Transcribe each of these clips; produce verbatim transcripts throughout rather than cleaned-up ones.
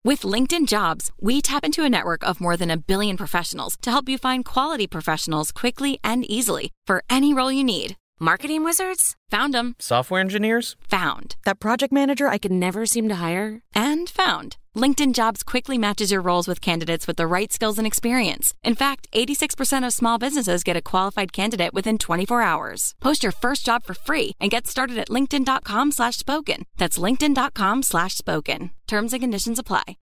With LinkedIn Jobs, we tap into a network of more than a billion professionals to help you find quality professionals quickly and easily for any role you need. Marketing wizards? Found them. Software engineers? Found. That project manager I could never seem to hire? And found. LinkedIn Jobs quickly matches your roles with candidates with the right skills and experience. In fact, eighty-six percent of small businesses get a qualified candidate within twenty-four hours. Post your first job for free and get started at linkedin.com slash spoken. That's linkedin.com slash spoken. Terms and conditions apply.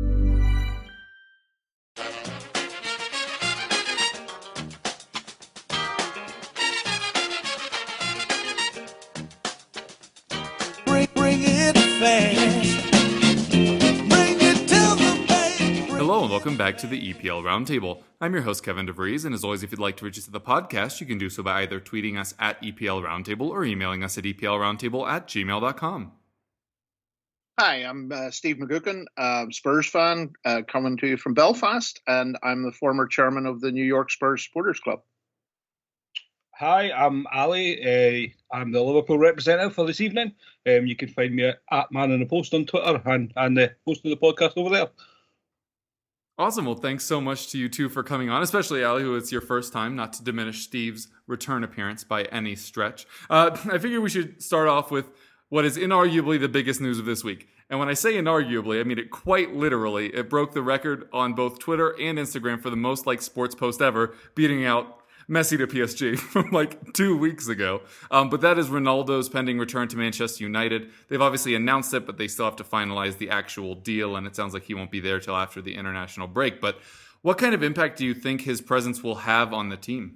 Bring, bring it fast. Bring it to the bank. Hello and welcome back to the E P L Roundtable. I'm your host Kevin DeVries, and as always, if you'd like to reach us at the podcast, you can do so by either tweeting us at E P L Roundtable or emailing us at E P L Roundtable at gmail dot com. Hi, I'm uh, Steve McGuckin, uh, Spurs fan, uh, coming to you from Belfast, and I'm the former chairman of the New York Spurs Supporters Club. Hi, I'm Ali. Uh, I'm the Liverpool representative for this evening. Um, you can find me at, at Man in the Post on Twitter and, and the host of the podcast over there. Awesome. Well, thanks so much to you two for coming on, especially Ali, who it's your first time, not to diminish Steve's return appearance by any stretch. Uh, I figure we should start off with what is inarguably the biggest news of this week. And when I say inarguably, I mean it quite literally. It broke the record on both Twitter and Instagram for the most liked sports post ever, beating out Messi to P S G from like two weeks ago. Um, but that is Ronaldo's pending return to Manchester United. They've obviously announced it, but they still have to finalize the actual deal, and it sounds like he won't be there till after the international break. But what kind of impact do you think his presence will have on the team?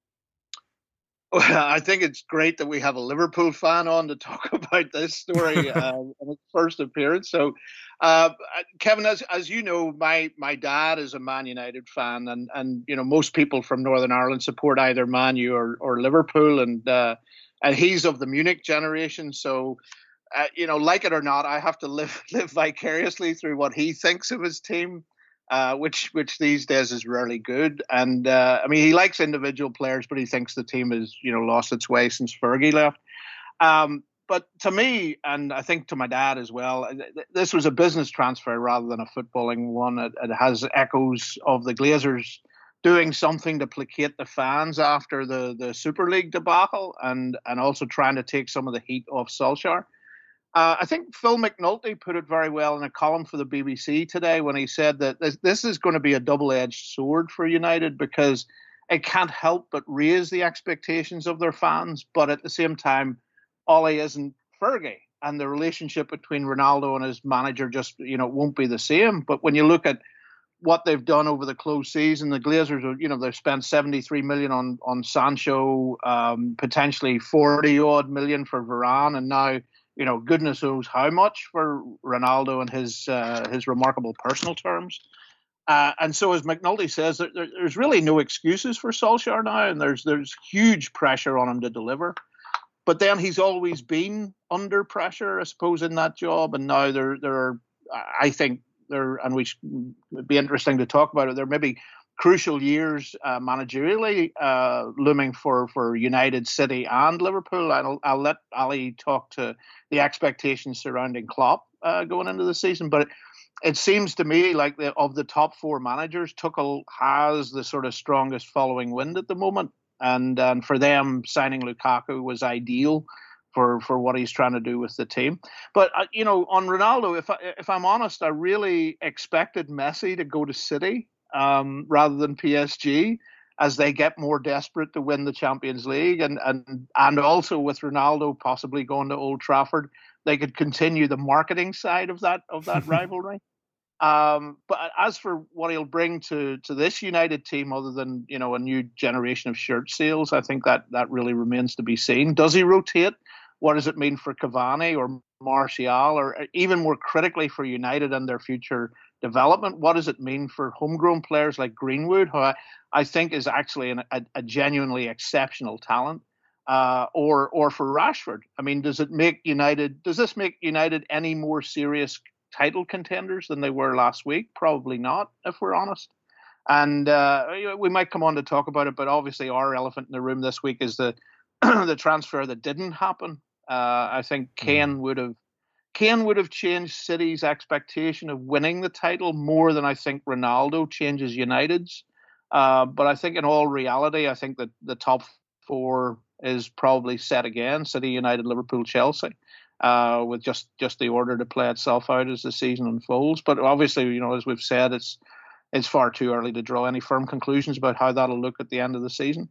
Well, I think it's great that we have a Liverpool fan on to talk about this story uh, in its first appearance. So, uh, Kevin, as as you know, my my dad is a Man United fan, and and you know most people from Northern Ireland support either Man U or or Liverpool, and uh, and he's of the Munich generation. So, uh, you know, like it or not, I have to live live vicariously through what he thinks of his team. Uh, which which these days is rarely good. And uh, I mean, he likes individual players, but he thinks the team has, you know, lost its way since Fergie left. Um, but to me, and I think to my dad as well, th- this was a business transfer rather than a footballing one. It, it has echoes of the Glazers doing something to placate the fans after the, the Super League debacle, and, and also trying to take some of the heat off Solskjaer. Uh, I think Phil McNulty put it very well in a column for the B B C today when he said that this, this is going to be a double-edged sword for United, because it can't help but raise the expectations of their fans, but at the same time, Ollie isn't Fergie, and the relationship between Ronaldo and his manager just, you know, won't be the same. But when you look at what they've done over the close season, the Glazers, you know, they've spent seventy-three million on on Sancho, um, potentially forty odd million for Varane, and now, you know, goodness knows how much for Ronaldo and his uh, his remarkable personal terms. Uh, and so, as McNulty says, there, there's really no excuses for Solskjaer now, and there's there's huge pressure on him to deliver. But then he's always been under pressure, I suppose, in that job. And now there there are, I think there, and we should, it'd be interesting to talk about it. There may be crucial years uh, managerially uh, looming for, for United, City and Liverpool. I'll, I'll let Ali talk to the expectations surrounding Klopp uh, going into the season. But it, it seems to me like the, of the top four managers, Tuchel has the sort of strongest following wind at the moment. And, and for them, signing Lukaku was ideal for, for what he's trying to do with the team. But, uh, you know, on Ronaldo, if, I, if I'm honest, I really expected Messi to go to City Um, rather than P S G, as they get more desperate to win the Champions League, and and and also with Ronaldo possibly going to Old Trafford, they could continue the marketing side of that of that rivalry. Um, but as for what he'll bring to to this United team, other than, you know, a new generation of shirt sales, I think that that really remains to be seen. Does he rotate? What does it mean for Cavani or Martial, or even more critically for United and their future development? What does it mean for homegrown players like Greenwood, who I, I think is actually an, a, a genuinely exceptional talent, uh, or or for Rashford? I mean, does it make United? Does this make United any more serious title contenders than they were last week? Probably not, if we're honest. And uh, we might come on to talk about it, but obviously our elephant in the room this week is the the transfer that didn't happen. Uh, I think Kane would have Kane would have changed City's expectation of winning the title more than I think Ronaldo changes United's. Uh, but I think in all reality, I think that the top four is probably set again: City, United, Liverpool, Chelsea, uh, with just, just the order to play itself out as the season unfolds. But obviously, you know, as we've said, it's it's far too early to draw any firm conclusions about how that'll look at the end of the season.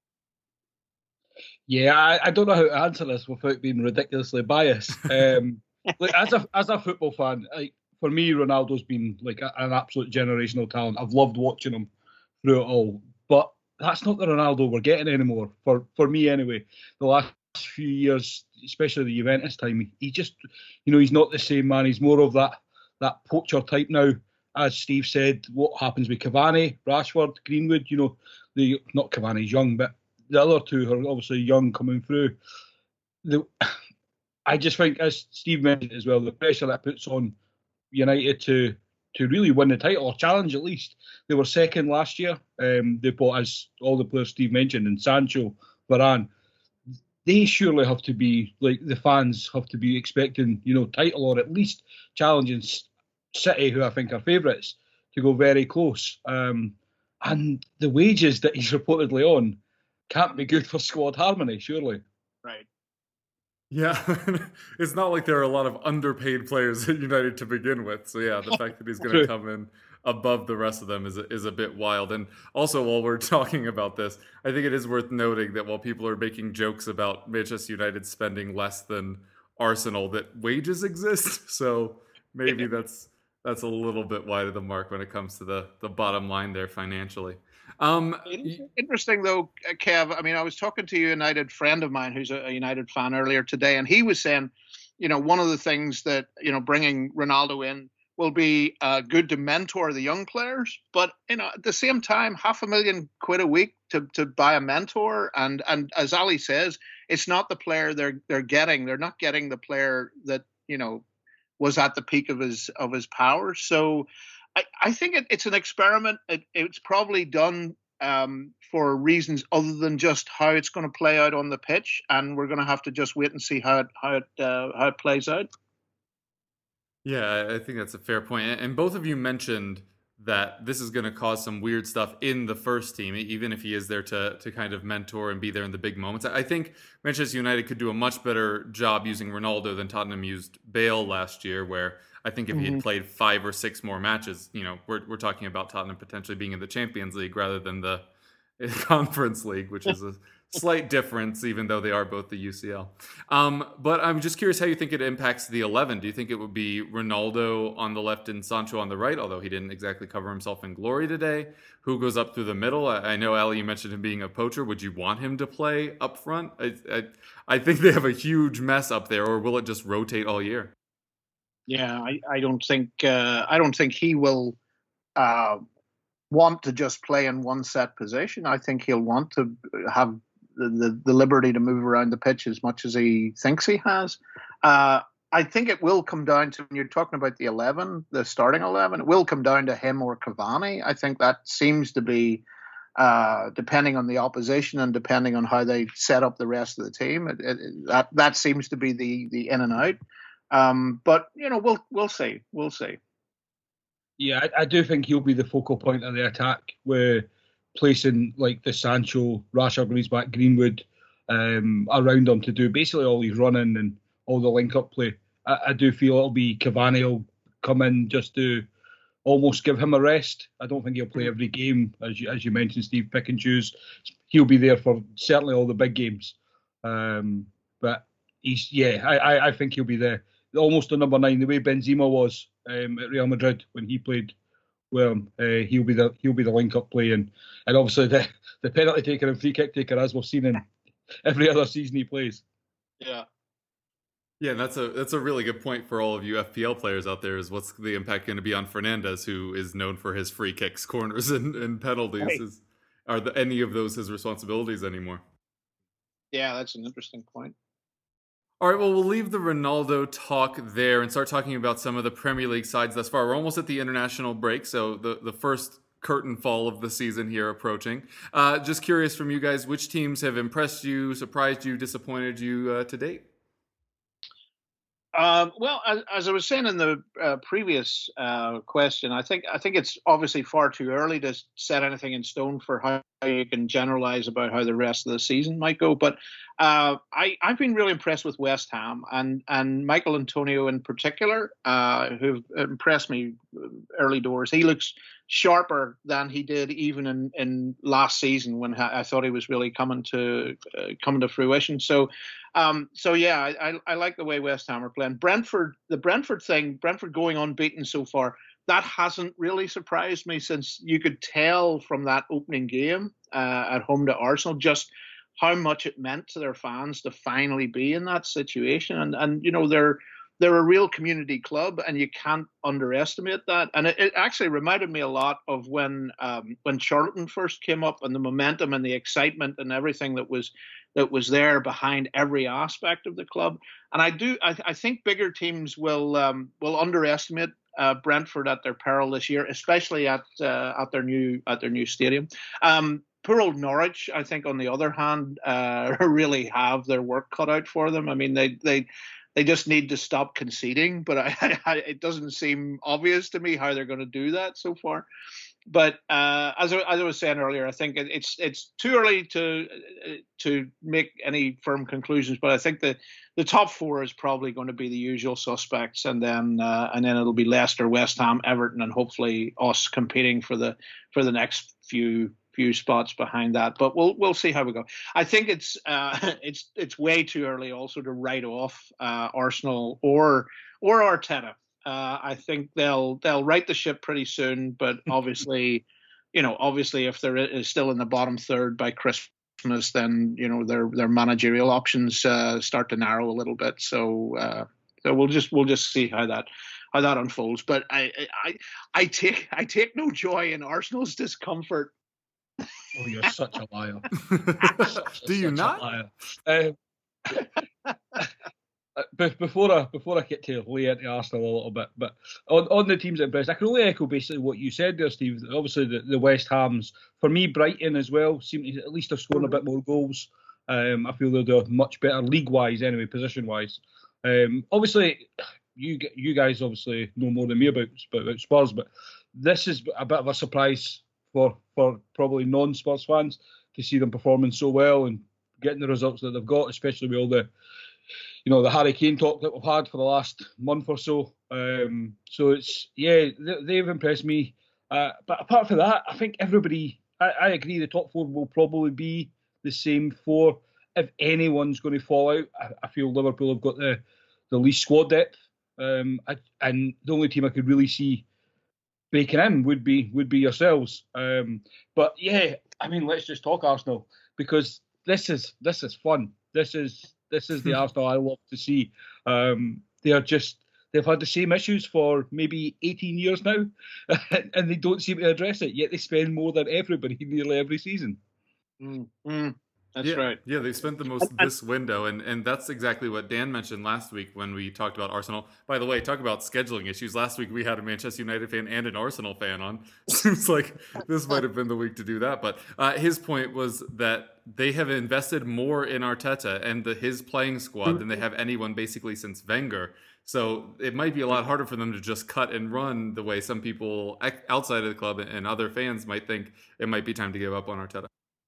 Yeah, I, I don't know how to answer this without being ridiculously biased. Um, like as a as a football fan, like for me, Ronaldo's been like a, an absolute generational talent. I've loved watching him through it all, but that's not the Ronaldo we're getting anymore. For for me, anyway, the last few years, especially the Juventus time, he just, you know, he's not the same man. He's more of that that poacher type now. As Steve said, what happens with Cavani, Rashford, Greenwood? You know, the not Cavani's young, but the other two are obviously young coming through. The, I just think, as Steve mentioned as well, the pressure that puts on United to to really win the title, or challenge at least. They were second last year. Um, they bought, as all the players Steve mentioned, and Sancho, Varane. They surely have to be, like, the fans have to be expecting, you know, title, or at least challenging City, who I think are favourites, to go very close. Um, and the wages that he's reportedly on can't be good for squad harmony, surely. Right. Yeah, it's not like there are a lot of underpaid players at United to begin with. So yeah, the fact that he's going to come in above the rest of them is a, is a bit wild. And also, while we're talking about this, I think it is worth noting that while people are making jokes about Manchester United spending less than Arsenal, that wages exist. So maybe that's that's a little bit wide of the mark when it comes to the the bottom line there financially. Um, Interesting, though, Kev. I mean, I was talking to a United friend of mine who's a United fan earlier today, and he was saying, you know, one of the things that, you know, bringing Ronaldo in will be uh, good to mentor the young players. But, you know, at the same time, half a million quid a week to, to buy a mentor. And and as Ali says, it's not the player they're they're getting. They're not getting the player that, you know, was at the peak of his of his powers. So I, I think it, it's an experiment. It, it's probably done um, for reasons other than just how it's going to play out on the pitch, and we're going to have to just wait and see how it how it uh, how it plays out. Yeah, I think that's a fair point. And both of you mentioned that this is going to cause some weird stuff in the first team, even if he is there to to kind of mentor and be there in the big moments. I think Manchester United could do a much better job using Ronaldo than Tottenham used Bale last year, where I think if he had played five or six more matches, you know, we're we're talking about Tottenham potentially being in the Champions League rather than the Conference League, which is a slight difference, even though they are both the U C L. Um, but I'm just curious how you think it impacts the eleven. Do you think it would be Ronaldo on the left and Sancho on the right, although he didn't exactly cover himself in glory today? Who goes up through the middle? I, I know, Ali, you mentioned him being a poacher. Would you want him to play up front? I, I, I think they have a huge mess up there, or will it just rotate all year? Yeah, I, I don't think uh, I don't think he will uh, want to just play in one set position. I think he'll want to have the, the, the liberty to move around the pitch as much as he thinks he has. Uh, I think it will come down to, when you're talking about the eleven, the starting eleven, it will come down to him or Cavani. I think that seems to be, uh, depending on the opposition and depending on how they set up the rest of the team, it, it, that that seems to be the the in and out. Um, but you know, we'll we'll see, we'll see. Yeah, I, I do think he'll be the focal point of the attack, where placing like the Sancho, Rashford when he's back, Greenwood um, around him to do basically all his running and all the link-up play. I, I do feel it'll be Cavani will come in just to almost give him a rest. I don't think he'll play every game, as you, as you mentioned, Steve, pick and choose. He'll be there for certainly all the big games. Um, but he's, yeah, I, I, I think he'll be there. Almost the number nine, the way Benzema was um, at Real Madrid when he played well, uh, he'll be the he'll be the link-up play, and, and obviously the, the penalty taker and free kick taker, as we've seen in every other season he plays. Yeah, yeah, that's a that's a really good point for all of you F P L players out there. Is what's the impact going to be on Fernandes, who is known for his free kicks, corners, and, and penalties? Right. Is, are the, any of those his responsibilities anymore? Yeah, that's an interesting point. All right, well, we'll leave the Ronaldo talk there and start talking about some of the Premier League sides thus far. We're almost at the international break, so the, the first curtain fall of the season here approaching. Uh, just curious from you guys, which teams have impressed you, surprised you, disappointed you uh, to date? Um, well, as, as I was saying in the uh, previous uh, question, I think I think it's obviously far too early to set anything in stone for how you can generalize about how the rest of the season might go. But uh, I, I've been really impressed with West Ham and and Michael Antonio in particular, uh, who've impressed me early doors. He looks sharper than he did even in, in last season when I thought he was really coming to uh, coming to fruition. So. Um, so yeah, I, I, I like the way West Ham are playing. Brentford, the Brentford thing, Brentford going unbeaten so far, that hasn't really surprised me, since you could tell from that opening game uh, at home to Arsenal just how much it meant to their fans to finally be in that situation. And and you know they're they're a real community club, and you can't underestimate that. And it, it actually reminded me a lot of when um, when Charlton first came up, and the momentum and the excitement and everything that was that was there behind every aspect of the club. And I do, I, I think bigger teams will um, will underestimate uh, Brentford at their peril this year, especially at uh, at their new at their new stadium. Um, poor old Norwich, I think, on the other hand, uh, really have their work cut out for them. I mean, they they. They just need to stop conceding, but I, I, it doesn't seem obvious to me how they're going to do that so far. But uh, as, I, as I was saying earlier, I think it's it's too early to to make any firm conclusions. But I think the, the top four is probably going to be the usual suspects, and then uh, and then it'll be Leicester, West Ham, Everton, and hopefully us competing for the for the next few. few spots behind that, but we'll we'll see how we go. I think it's uh, it's it's way too early also to write off uh, Arsenal or or Arteta. Uh, I think they'll they'll right the ship pretty soon, but obviously, you know, obviously if there is still in the bottom third by Christmas, then you know their their managerial options uh, start to narrow a little bit. So uh, so we'll just we'll just see how that. How that unfolds, but I, I I take I take no joy in Arsenal's discomfort. Oh, you're such a liar. Do you not? Um, before I before I get to lay into Arsenal a little bit, but on, on the teams that impressed, I can only echo basically what you said there, Steve. Obviously, the, the West Hams, for me, Brighton as well, seem to at least have scored a bit more goals. Um, I feel they're doing much better league-wise, anyway, position-wise. Um, obviously, you you guys obviously know more than me about, about Spurs, but this is a bit of a surprise for for probably non-Spurs fans to see them performing so well and getting the results that they've got, especially with all the, you know, the Harry Kane talk that we've had for the last month or so. Um, so it's, yeah, they've impressed me. Uh, but apart from that, I think everybody, I, I agree, the top four will probably be the same four. If anyone's going to fall out, I, I feel Liverpool have got the, the least squad depth. Um, I, and the only team I could really see breaking in would be would be yourselves. Um, but yeah, I mean, let's just talk Arsenal, because this is this is fun. This is this is the Arsenal I love to see. Um, they are just they've had the same issues for maybe eighteen years now, and they don't seem to address it. Yet they spend more than everybody nearly every season. Mm, mm, that's yeah, right. Yeah, they spent the most this window, and, and that's exactly what Dan mentioned last week when we talked about Arsenal. By the way, talk about scheduling issues. Last week we had a Manchester United fan and an Arsenal fan on. Seems like this might have been the week to do that. But uh, his point was that they have invested more in Arteta and the, his playing squad than they have anyone basically since Wenger. So it might be a lot harder for them to just cut and run the way some people outside of the club and other fans might think it might be time to give up on Arteta.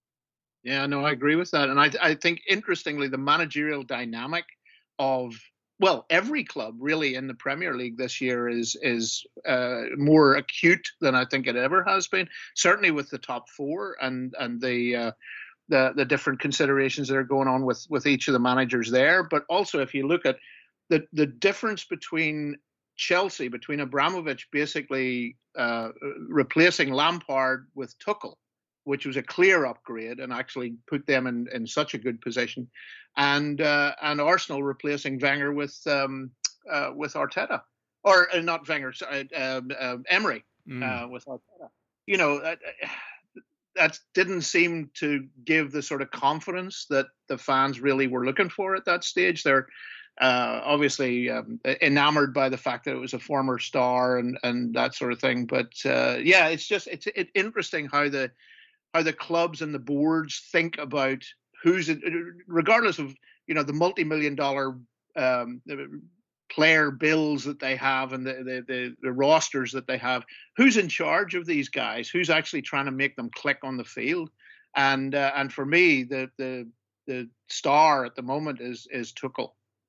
Yeah, no, I agree with that. And I, I think, interestingly, the managerial dynamic of, well, every club really in the Premier League this year is is uh, more acute than I think it ever has been. Certainly with the top four and and the uh, the the different considerations that are going on with with each of the managers there. But also, if you look at the the difference between Chelsea, between Abramovich basically uh, replacing Lampard with Tuchel, which was a clear upgrade and actually put them in, in such a good position, and uh, and Arsenal replacing Wenger with um, uh, with Arteta, or uh, not Wenger, sorry, uh, uh, Emery mm. uh, with Arteta. You know, that, that didn't seem to give the sort of confidence that the fans really were looking for at that stage. They're uh, obviously um, enamored by the fact that it was a former star and and that sort of thing. But uh, yeah, it's just it's it, interesting how the how the clubs and the boards think about who's, regardless of, you know, the multi-million dollar um, player bills that they have and the, the, the, the rosters that they have, who's in charge of these guys? Who's actually trying to make them click on the field? And uh, and for me, the the the star at the moment is is Tuchel.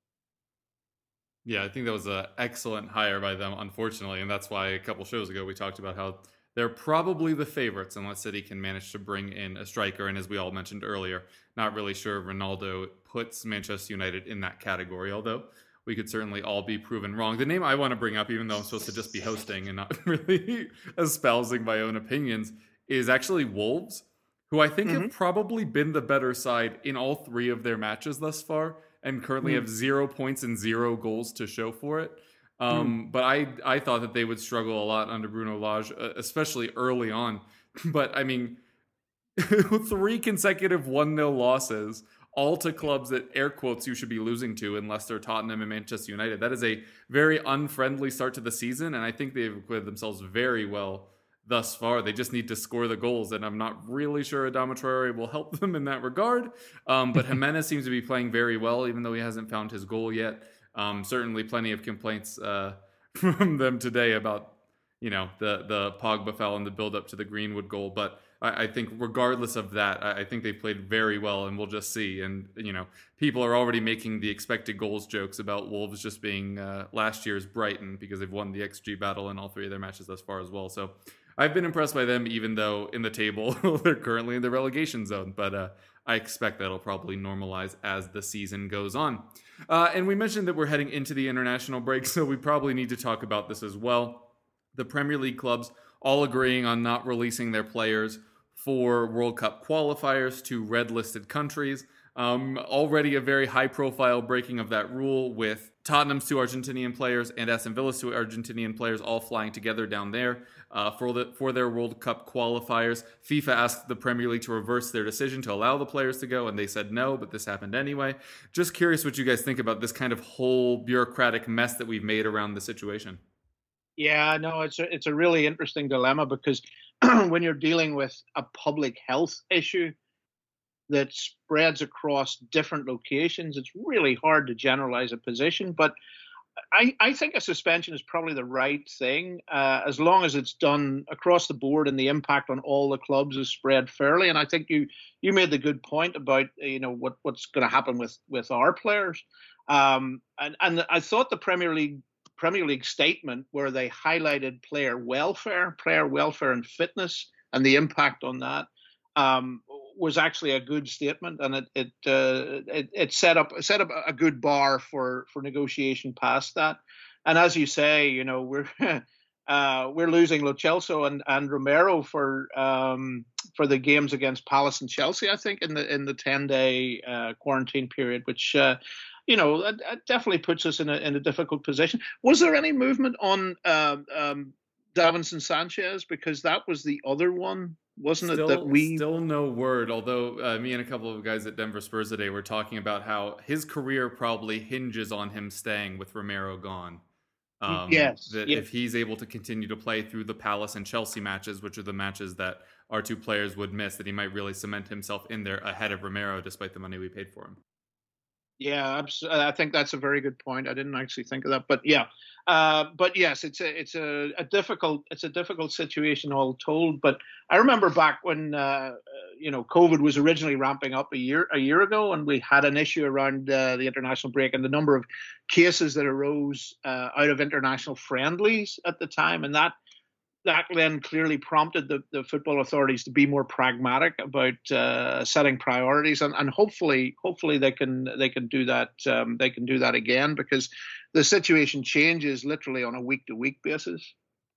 Yeah, I think that was an excellent hire by them, unfortunately, and that's why a couple shows ago we talked about how they're probably the favorites unless City can manage to bring in a striker. And as we all mentioned earlier, not really sure Ronaldo puts Manchester United in that category, although we could certainly all be proven wrong. The name I want to bring up, even though I'm supposed to just be hosting and not really espousing my own opinions, is actually Wolves, who I think mm-hmm. have probably been the better side in all three of their matches thus far, and currently mm. have zero points and zero goals to show for it. Um, mm. But I I thought that they would struggle a lot under Bruno Lage, especially early on. But I mean, three consecutive one nil losses, all to clubs that, air quotes, you should be losing to, unless they're Tottenham and Manchester United. That is a very unfriendly start to the season, and I think they've acquitted themselves very well thus far. They just need to score the goals, and I'm not really sure Adama Traore will help them in that regard. Um, but Jimenez seems to be playing very well, even though he hasn't found his goal yet. Um, certainly plenty of complaints uh, from them today about, you know, the, the Pogba foul and the build-up to the Greenwood goal. But I, I think regardless of that, I, I think they played very well, and we'll just see. And, you know, people are already making the expected goals jokes about Wolves just being uh, last year's Brighton, because they've won the X G battle in all three of their matches thus far as well. So I've been impressed by them, even though in the table they're currently in the relegation zone. But uh, I expect that'll probably normalize as the season goes on. Uh, and we mentioned that we're heading into the international break, so we probably need to talk about this as well. The Premier League clubs all agreeing on not releasing their players for World Cup qualifiers to red-listed countries. Um, already a very high-profile breaking of that rule, with Tottenham's two Argentinian players and Aston Villa's two Argentinian players all flying together down there uh, for the for their World Cup qualifiers. FIFA asked the Premier League to reverse their decision to allow the players to go, and they said no, but this happened anyway. Just curious what you guys think about this kind of whole bureaucratic mess that we've made around the situation. Yeah, no, it's a, it's a really interesting dilemma, because when you're dealing with a public health issue that spreads across different locations, it's really hard to generalize a position. But I, I think a suspension is probably the right thing, uh, as long as it's done across the board and the impact on all the clubs is spread fairly. And I think you you made the good point about, you know, what, what's going to happen with, with our players. Um, and, and I thought the Premier League Premier League statement, where they highlighted player welfare, player welfare and fitness, and the impact on that, um, was actually a good statement, and it it, uh, it it set up set up a good bar for for negotiation past that. And as you say, you know, we're uh, we're losing Lo Celso and, and Romero for um, for the games against Palace and Chelsea, I think, in the in the ten day uh, quarantine period, which. Uh, You know, that, that definitely puts us in a in a difficult position. Was there any movement on uh, um, Davinson Sanchez? Because that was the other one, wasn't still, it? That we still no word. Although uh, me and a couple of guys at Denver Spurs today were talking about how his career probably hinges on him staying with Romero gone. Um, yes. That yes. if he's able to continue to play through the Palace and Chelsea matches, which are the matches that our two players would miss, that he might really cement himself in there ahead of Romero, despite the money we paid for him. Yeah, I think that's a very good point. I didn't actually think of that, but yeah, uh, but yes, it's a it's a, a difficult it's a difficult situation all told. But I remember back when uh, you know COVID was originally ramping up a year a year ago, and we had an issue around uh, the international break and the number of cases that arose uh, out of international friendlies at the time, and that. That then clearly prompted the, the football authorities to be more pragmatic about uh, setting priorities, and, and hopefully, hopefully they can they can do that. Um, they can do that again, because the situation changes literally on a week to week basis.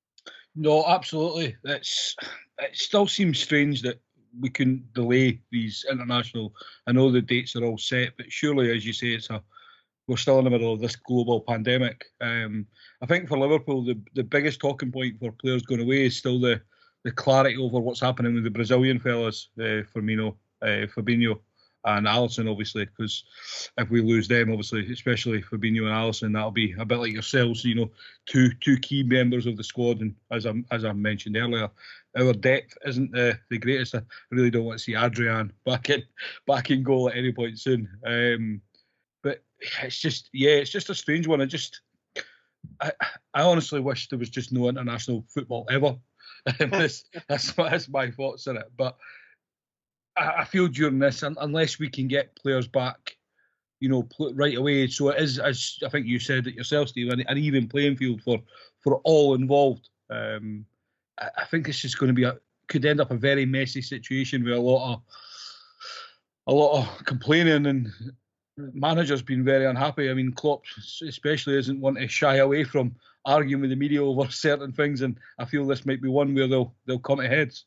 No, absolutely. It's it still seems strange that we can delay these international. I know the dates are all set, but surely, as you say, it's a we're still in the middle of this global pandemic. Um, I think for Liverpool, the, the biggest talking point for players going away is still the, the clarity over what's happening with the Brazilian fellas, uh, Firmino, uh, Fabinho and Alisson, obviously, because if we lose them, obviously, especially Fabinho and Alisson, that'll be a bit like yourselves, you know, two two key members of the squad. And as I as I mentioned earlier, our depth isn't the, the greatest. I really don't want to see Adrian back in back in goal at any point soon. Um, But it's just, yeah, it's just a strange one. I just, I, I honestly wish there was just no international football ever. that's, that's, that's my thoughts on it. But I, I feel during this, unless we can get players back, you know, right away, so it is, as I think you said it yourself, Steve, an, an even playing field for, for all involved. Um, I, I think it's just going to be a, could end up a very messy situation with a lot of a lot of complaining and managers being very unhappy. I mean, Klopp especially isn't one to shy away from arguing with the media over certain things, and I feel this might be one where they'll they'll come to heads.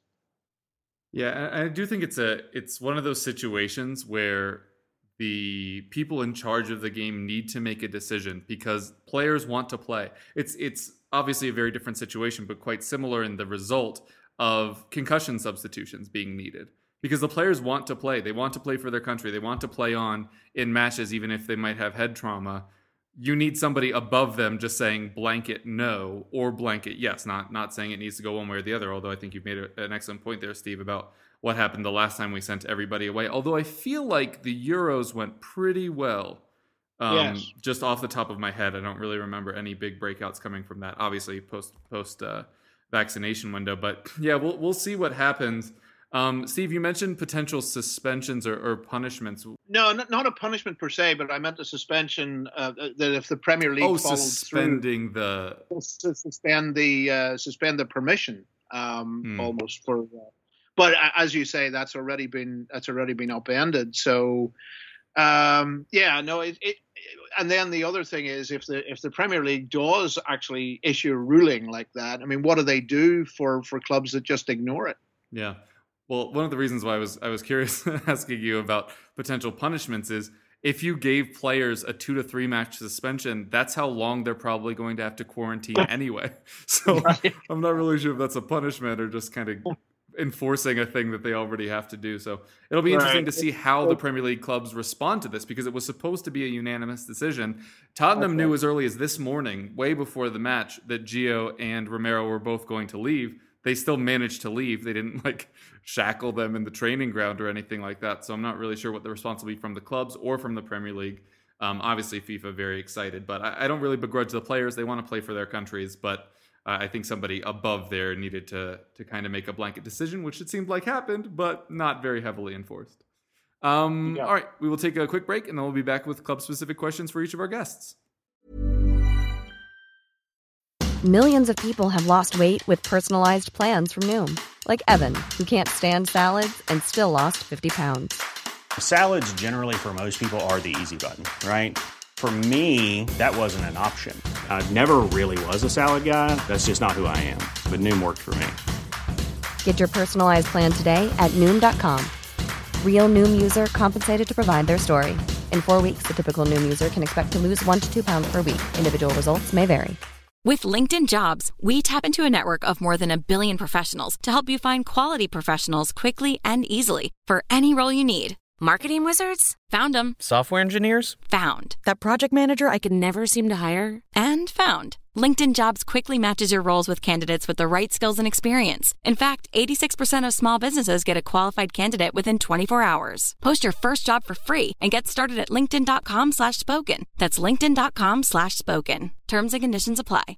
Yeah, I do think it's a it's one of those situations where the people in charge of the game need to make a decision because players want to play. It's it's obviously a very different situation, but quite similar in the result of concussion substitutions being needed. Because the players want to play. They want to play for their country. They want to play on in matches, even if they might have head trauma. You need somebody above them just saying blanket no or blanket yes, not not saying it needs to go one way or the other, although I think you've made a, an excellent point there, Steve, about what happened the last time we sent everybody away. Although I feel like the Euros went pretty well. Um, yes. Just off the top of my head, I don't really remember any big breakouts coming from that. Obviously, post post uh, vaccination window. But yeah, we'll we'll see what happens. Um, Steve, you mentioned potential suspensions or, or punishments. No, not, not a punishment per se, but I meant a suspension uh, that if the Premier League oh, followed suspending through, the to suspend the uh, suspend the permission um, hmm. almost for. Uh, but as you say, that's already been that's already been upended. So um, yeah, no, it, it. And then the other thing is, if the if the Premier League does actually issue a ruling like that, I mean, what do they do for, for clubs that just ignore it? Yeah. Well, one of the reasons why I was I was curious asking you about potential punishments is if you gave players a two to three match suspension, that's how long they're probably going to have to quarantine anyway. So right. I'm not really sure if that's a punishment or just kind of enforcing a thing that they already have to do. So it'll be interesting right. to see how the Premier League clubs respond to this, because it was supposed to be a unanimous decision. Tottenham okay. knew as early as this morning, way before the match, that Gio and Romero were both going to leave. They still managed to leave. They didn't like shackle them in the training ground or anything like that. So I'm not really sure what the response will be from the clubs or from the Premier League. Um, obviously, FIFA very excited, but I, I don't really begrudge the players. They want to play for their countries, but uh, I think somebody above there needed to to kind of make a blanket decision, which it seemed like happened, but not very heavily enforced. Um, yeah. All right, we will take a quick break, and then we'll be back with club-specific questions for each of our guests. Millions of people have lost weight with personalized plans from Noom. Like Evan, who can't stand salads and still lost fifty pounds. Salads generally for most people are the easy button, right? For me, that wasn't an option. I never really was a salad guy. That's just not who I am. But Noom worked for me. Get your personalized plan today at Noom dot com. Real Noom user compensated to provide their story. In four weeks, the typical Noom user can expect to lose one to two pounds per week. Individual results may vary. With LinkedIn Jobs, we tap into a network of more than a billion professionals to help you find quality professionals quickly and easily for any role you need. Marketing wizards? Found them. Software engineers? Found. That project manager I could never seem to hire? And found. LinkedIn Jobs quickly matches your roles with candidates with the right skills and experience. In fact, eighty-six percent of small businesses get a qualified candidate within twenty-four hours. Post your first job for free and get started at linkedin.com slash spoken. That's linkedin.com slash spoken. Terms and conditions apply.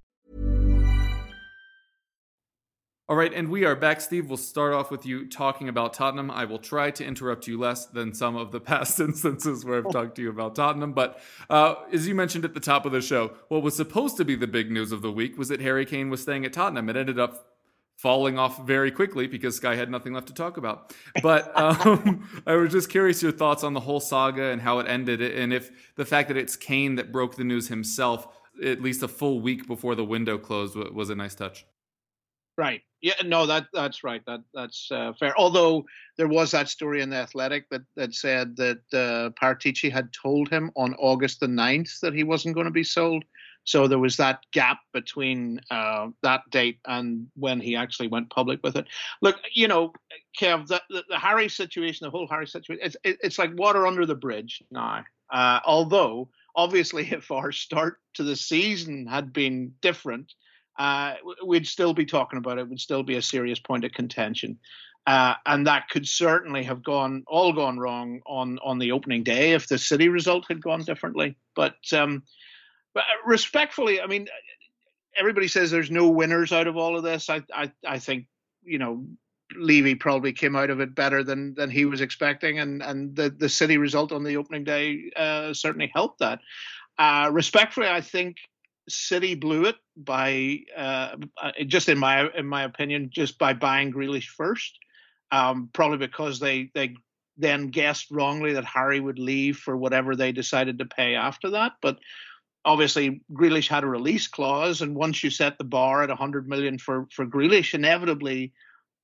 All right, and we are back. Steve, we'll start off with you talking about Tottenham. I will try to interrupt you less than some of the past instances where I've talked to you about Tottenham. But uh, as you mentioned at the top of the show, what was supposed to be the big news of the week was that Harry Kane was staying at Tottenham. It ended up falling off very quickly because Sky had nothing left to talk about. But um, I was just curious your thoughts on the whole saga and how it ended, and if the fact that it's Kane that broke the news himself, at least a full week before the window closed, was a nice touch. Right. Yeah. No. That that's right. That that's uh, fair. Although there was that story in the Athletic that that said that uh, Paratici had told him on August the ninth that he wasn't going to be sold. So there was that gap between uh, that date and when he actually went public with it. Look, you know, Kev, the, the, the Harry situation, the whole Harry situation, it's it, it's like water under the bridge now. Uh, although obviously, if our start to the season had been different, Uh, we'd still be talking about it. Would still be a serious point of contention, uh, and that could certainly have gone all gone wrong on on the opening day if the City result had gone differently. But, um, but respectfully, I mean, everybody says there's no winners out of all of this. I, I, I think, you know, Levy probably came out of it better than than he was expecting, and and the the City result on the opening day uh, certainly helped that. Uh, respectfully, I think City blew it by uh, just in my in my opinion, just by buying Grealish first, um, probably because they they then guessed wrongly that Harry would leave for whatever they decided to pay after that, but. Obviously, Grealish had a release clause, and once you set the bar at one hundred million for for Grealish, inevitably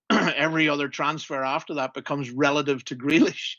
every other transfer after that becomes relative to Grealish.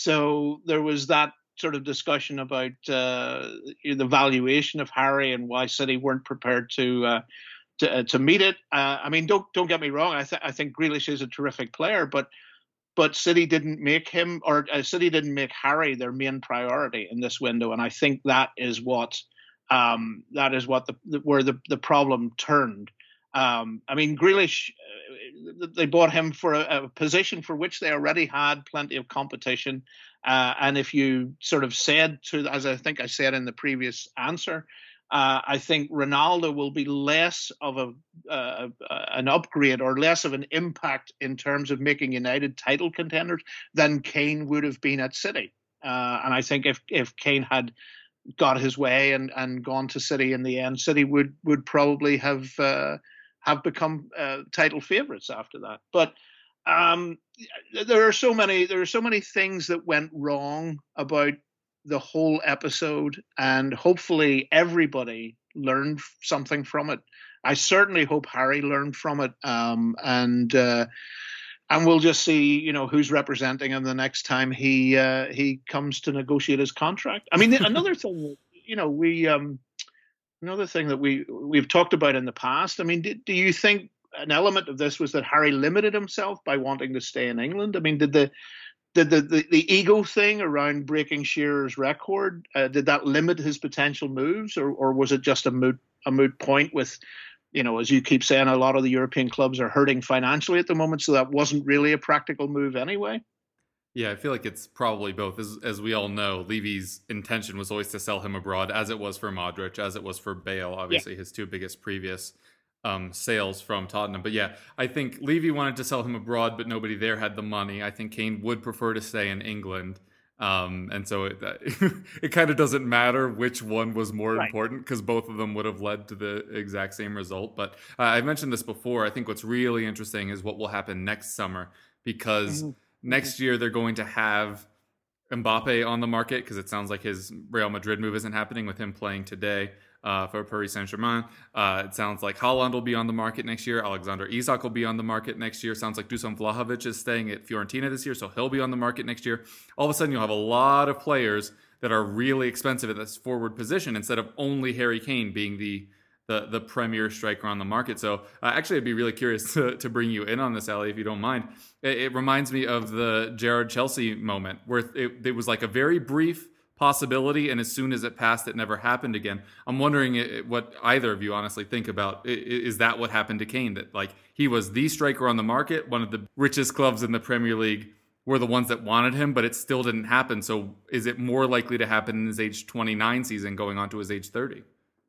So there was that sort of discussion about uh, the valuation of Harry and why City weren't prepared to uh, to, uh, to meet it. Uh, I mean, don't don't get me wrong. I, th- I think Grealish is a terrific player, but but City didn't make him, or uh, City didn't make Harry their main priority in this window, and I think that is what. Um, that is what the where the, the problem turned. Um, I mean, Grealish, uh, they bought him for a, a position for which they already had plenty of competition. Uh, and if you sort of said to, as I think I said in the previous answer, uh, I think Ronaldo will be less of a uh, an upgrade or less of an impact in terms of making United title contenders than Kane would have been at City. Uh, and I think if if Kane had got his way and, and gone to City in the end, City would would probably have uh, have become uh, title favourites after that. But um, there are so many there are so many things that went wrong about the whole episode, and hopefully everybody learned something from it. I certainly hope Harry learned from it, um, and. Uh, And we'll just see, you know, who's representing him the next time he uh, he comes to negotiate his contract. I mean, another thing, you know, we um, another thing that we we've talked about in the past. I mean, do, do you think an element of this was that Harry limited himself by wanting to stay in England? I mean, did the did the the, the ego thing around breaking Shearer's record uh, did that limit his potential moves, or or was it just a moot a moot point with? You know, as you keep saying, a lot of the European clubs are hurting financially at the moment, so that wasn't really a practical move anyway. Yeah, I feel like it's probably both. As, as we all know, Levy's intention was always to sell him abroad, as it was for Modric, as it was for Bale, obviously yeah. his two biggest previous um, sales from Tottenham. But yeah, I think Levy wanted to sell him abroad, but nobody there had the money. I think Kane would prefer to stay in England. Um, and so it, it kind of doesn't matter which one was more right. important, because both of them would have led to the exact same result. But uh, I mentioned this before. I think what's really interesting is what will happen next summer, because mm-hmm. next year they're going to have Mbappe on the market, because it sounds like his Real Madrid move isn't happening with him playing today uh, for Paris Saint-Germain. Uh, it sounds like Haaland will be on the market next year. Alexander Isak will be on the market next year. Sounds like Dusan Vlahovic is staying at Fiorentina this year, so he'll be on the market next year. All of a sudden, you'll have a lot of players that are really expensive at this forward position, instead of only Harry Kane being the the, the premier striker on the market. So uh, actually, I'd be really curious to, to bring you in on this, Ali, if you don't mind. It, it reminds me of the Gerrard Chelsea moment, where it, it was like a very brief possibility, and as soon as it passed, it never happened again. I'm wondering what either of you honestly think about. Is that what happened to Kane? That like he was the striker on the market, one of the richest clubs in the Premier League were the ones that wanted him, but it still didn't happen. So is it more likely to happen in his age twenty-nine season going on to his age thirty?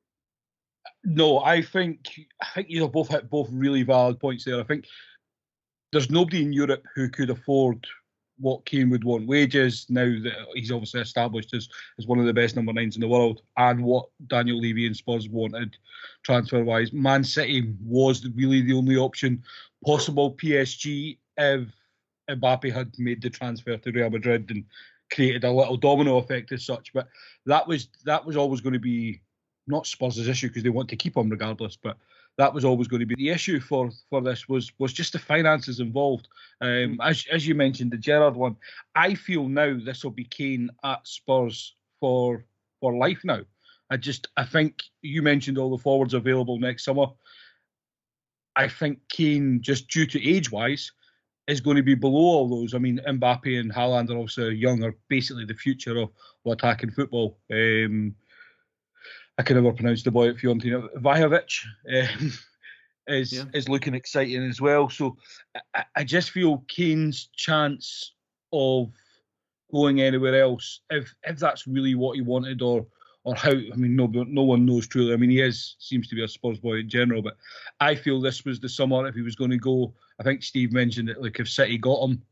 No, I think I think you both hit both really valid points there. I think there's nobody in Europe who could afford what Kane would want wages now that he's obviously established as, as one of the best number nines in the world, and what Daniel Levy and Spurs wanted transfer-wise. Man City was really the only option possible. P S G, if Mbappe had made the transfer to Real Madrid and created a little domino effect as such, but that was that was always going to be not Spurs' issue, because they want to keep him regardless, but that was always going to be the issue for, for this was was just the finances involved. Um, as as you mentioned, the Gerrard one, I feel now this will be Kane at Spurs for for life now. I just I think you mentioned all the forwards available next summer. I think Kane, just due to age-wise, is going to be below all those. I mean, Mbappe and Haaland are also young, are basically the future of, of attacking football. Um, I can never pronounce the boy at Fiorentina. Vlahovic um, is yeah. is looking exciting as well. So I, I just feel Kane's chance of going anywhere else, if if that's really what he wanted, or or how. I mean, no, no one knows truly. I mean, he is seems to be a Spurs boy in general, but I feel this was the summer if he was going to go. I think Steve mentioned it. Like if City got him,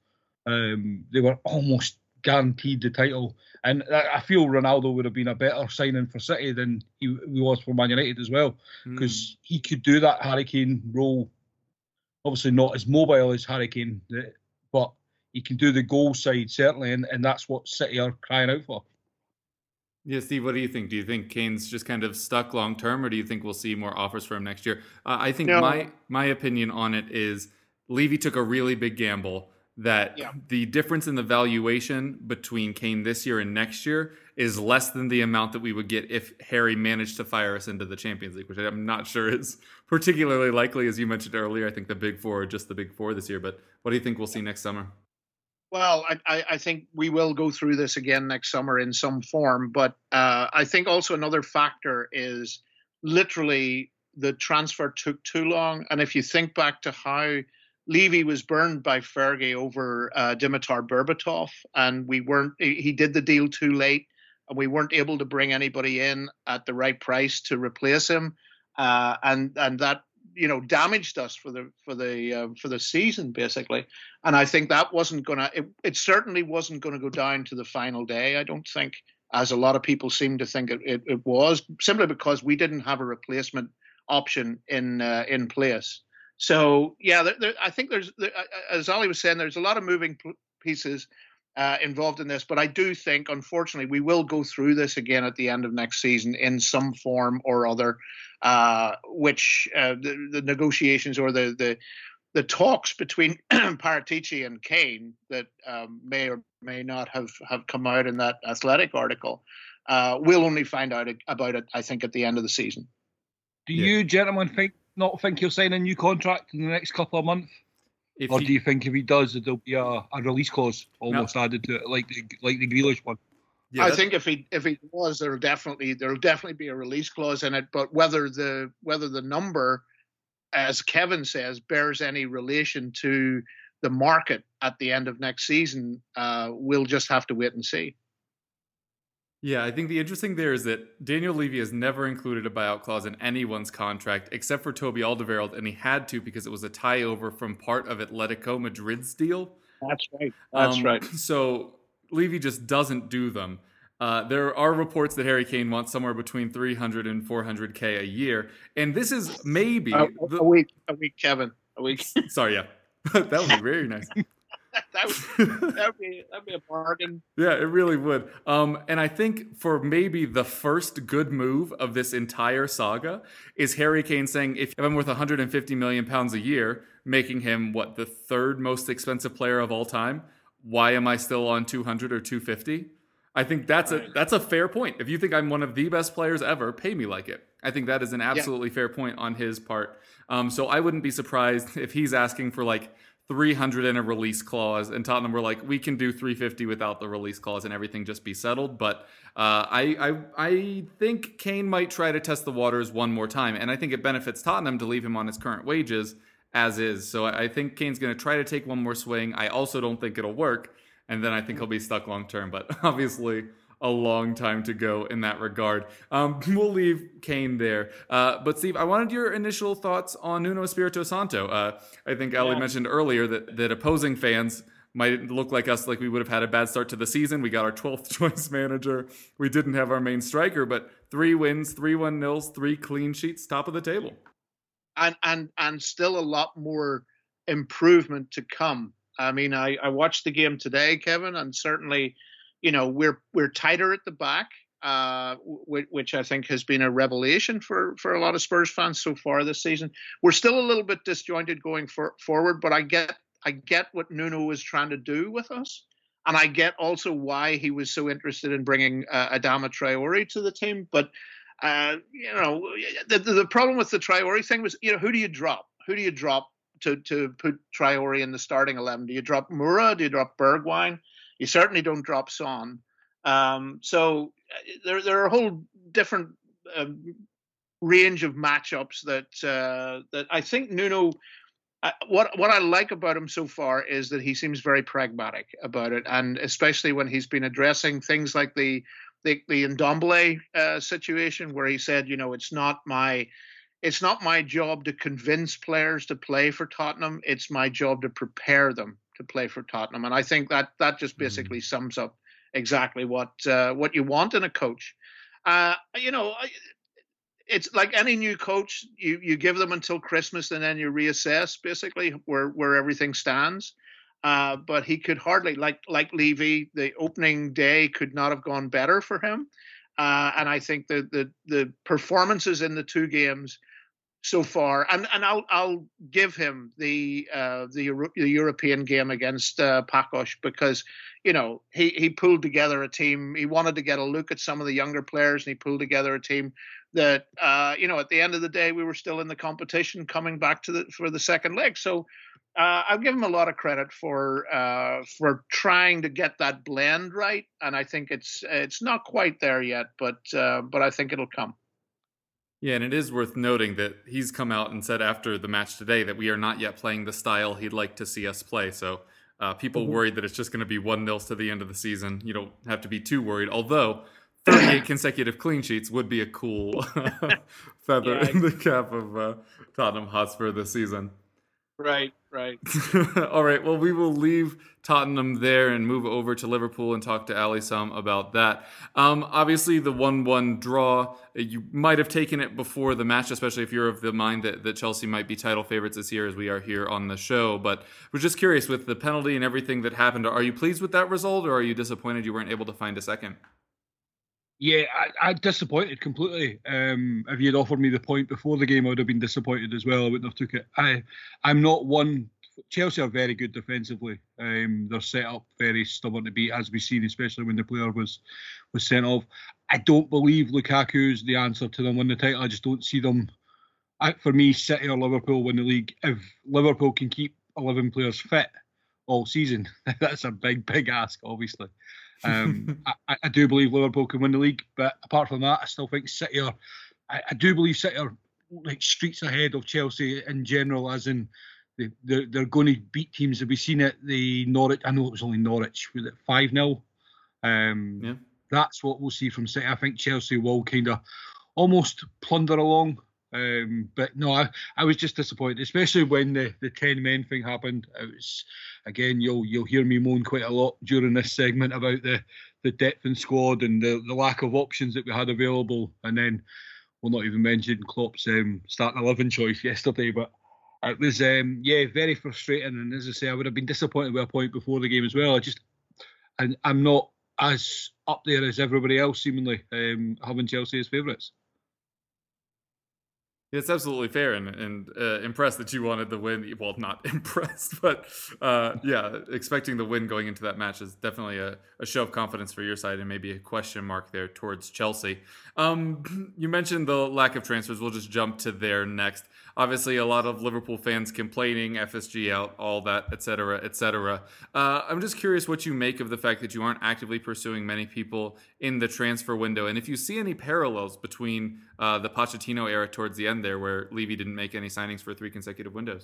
um, they were almost guaranteed the title, and I feel Ronaldo would have been a better signing for City than he, he was for Man United as well, because mm. he could do that Harry Kane role. Obviously, not as mobile as Harry Kane, but he can do the goal side certainly, and, and that's what City are crying out for. Yeah, Steve, what do you think? Do you think Kane's just kind of stuck long term, or do you think we'll see more offers for him next year? Uh, I think no. my my opinion on it is Levy took a really big gamble. That yeah. the difference in the valuation between Kane this year and next year is less than the amount that we would get if Harry managed to fire us into the Champions League, which I'm not sure is particularly likely, as you mentioned earlier. I think the big four are just the big four this year. But what do you think we'll see next summer? Well, I, I think we will go through this again next summer in some form. But uh, I think also another factor is literally the transfer took too long. And if you think back to how Levy was burned by Fergie over uh, Dimitar Berbatov, and we weren't. He did the deal too late, and we weren't able to bring anybody in at the right price to replace him, uh, and and that you know damaged us for the for the uh, for the season basically. And I think that wasn't gonna. It, it certainly wasn't going to go down to the final day. I don't think, as a lot of people seem to think it, it, it was, simply because we didn't have a replacement option in uh, in place. So, yeah, there, there, I think there's, there, as Ollie was saying, there's a lot of moving pieces uh, involved in this. But I do think, unfortunately, we will go through this again at the end of next season in some form or other, uh, which uh, the, the negotiations or the, the the talks between Paratici and Kane that um, may or may not have, have come out in that Athletic article, uh, we'll only find out about it, I think, at the end of the season. Do yeah. you gentlemen think not think he'll sign a new contract in the next couple of months? If or he, do you think if he does, there'll be a, a release clause almost no. added to it, like the like the Grealish one? Yeah, I think if he if he was, there'll definitely there'll definitely be a release clause in it. But whether the whether the number, as Kevin says, bears any relation to the market at the end of next season, uh, we'll just have to wait and see. Yeah, I think the interesting there is that Daniel Levy has never included a buyout clause in anyone's contract except for Toby Alderweireld, and he had to because it was a tie over from part of Atletico Madrid's deal. That's right. That's um, right. So Levy just doesn't do them. Uh, there are reports that Harry Kane wants somewhere between three hundred and four hundred K a year, and this is maybe uh, the... a week. A week, Kevin. A week. Sorry, yeah, that would be very nice. that would that'd be that'd be a bargain. Yeah, it really would. Um, and I think for maybe the first good move of this entire saga is Harry Kane saying, "If I'm worth one hundred fifty million pounds a year, making him what the third most expensive player of all time, why am I still on two hundred or two fifty?" I think that's a that's a fair point. If you think I'm one of the best players ever, pay me like it. I think that is an absolutely yeah. fair point on his part. Um, so I wouldn't be surprised if he's asking for like three hundred in a release clause, and Tottenham were like, we can do three fifty without the release clause and everything just be settled. But uh, I, I I think Kane might try to test the waters one more time, and I think it benefits Tottenham to leave him on his current wages as is. So I think Kane's going to try to take one more swing. I also don't think it'll work, and then I think he'll be stuck long term. But obviously, a long time to go in that regard. Um, we'll leave Kane there. Uh, but Steve, I wanted your initial thoughts on Nuno Espirito Santo. Uh, I think Ali yeah. mentioned earlier that, that opposing fans might look like us, like we would have had a bad start to the season. We got our twelfth choice manager. We didn't have our main striker, but three wins, three one nils, three clean sheets, top of the table. And and and still a lot more improvement to come. I mean, I, I watched the game today, Kevin, and certainly, you know, we're we're tighter at the back, uh, which, which I think has been a revelation for, for a lot of Spurs fans so far this season. We're still a little bit disjointed going for, forward, but I get I get what Nuno was trying to do with us, and I get also why he was so interested in bringing uh, Adama Traore to the team. But uh, you know, the, the problem with the Traore thing was, you know, who do you drop? Who do you drop to to put Traore in the starting eleven? Do you drop Moura? Do you drop Bergwijn? You certainly don't drop Son. Um, so there, there are a whole different um, range of matchups that uh, that I think Nuno. Uh, what what I like about him so far is that he seems very pragmatic about it, and especially when he's been addressing things like the the the Ndombele uh, situation where he said, you know, it's not my it's not my job to convince players to play for Tottenham. It's my job to prepare them to play for Tottenham. And I think that that just basically mm. sums up exactly what uh, what you want in a coach. Uh, you know, it's like any new coach, you, you give them until Christmas and then you reassess basically where, where everything stands. Uh, but he could hardly, like like Levy, the opening day could not have gone better for him. Uh, and I think the, the the performances in the two games so far, and, and I'll I'll give him the uh, the, Euro- the European game against uh, Pakos because, you know, he, he pulled together a team. He wanted to get a look at some of the younger players, and he pulled together a team that, uh, you know, at the end of the day, we were still in the competition coming back to the for the second leg. So uh, I'll give him a lot of credit for uh, for trying to get that blend right, and I think it's it's not quite there yet, but uh, but I think it'll come. Yeah, and it is worth noting that he's come out and said after the match today that we are not yet playing the style he'd like to see us play. So uh, people mm-hmm. worried that it's just going to be one nil to the end of the season. You don't have to be too worried, although thirty-eight consecutive clean sheets would be a cool feather yeah, in the cap of uh, Tottenham Hotspur this season. Right, right. All right, well, we will leave Tottenham there and move over to Liverpool and talk to Ali some about that. Um, obviously, the one one draw, you might have taken it before the match, especially if you're of the mind that, that Chelsea might be title favorites this year as we are here on the show. But we're just curious, with the penalty and everything that happened, are you pleased with that result, or are you disappointed you weren't able to find a second? Yeah, I, I'm disappointed completely. Um, if you'd offered me the point before the game, I would have been disappointed as well. I wouldn't have took it. I, I'm not one. Chelsea are very good defensively. Um, they're set up very stubborn to beat, as we've seen, especially when the player was was sent off. I don't believe Lukaku's the answer to them winning the title. I just don't see them. I, for me, City or Liverpool win the league. If Liverpool can keep eleven players fit all season, that's a big, big ask, obviously. um, I, I do believe Liverpool can win the league, but apart from that, I still think City are. I, I do believe City are like streets ahead of Chelsea in general, as in they, they're, they're going to beat teams. Have we seen it? The Norwich. I know it was only Norwich. Was it five nil? Um, yeah. That's what we'll see from City. I think Chelsea will kind of almost plunder along. Um, but no, I, I was just disappointed, especially when the, the ten men thing happened. It was, again, you'll you'll hear me moan quite a lot during this segment about the, the depth in squad and the, the lack of options that we had available. And then we'll not even mention Klopp's um, starting eleven choice yesterday. But it was, um, yeah, very frustrating. And as I say, I would have been disappointed with a point before the game as well. I just, and I'm not as up there as everybody else, seemingly, um, having Chelsea as favourites. It's absolutely fair, and, and uh, impressed that you wanted the win. Well, not impressed, but uh, yeah, expecting the win going into that match is definitely a, a show of confidence for your side, and maybe a question mark there towards Chelsea. Um, you mentioned the lack of transfers. We'll just jump to there next. Obviously, a lot of Liverpool fans complaining, F S G out, all that, et cetera, et cetera. Uh, I'm just curious what you make of the fact that you aren't actively pursuing many people in the transfer window, and if you see any parallels between uh, the Pochettino era towards the end there, where Levy didn't make any signings for three consecutive windows.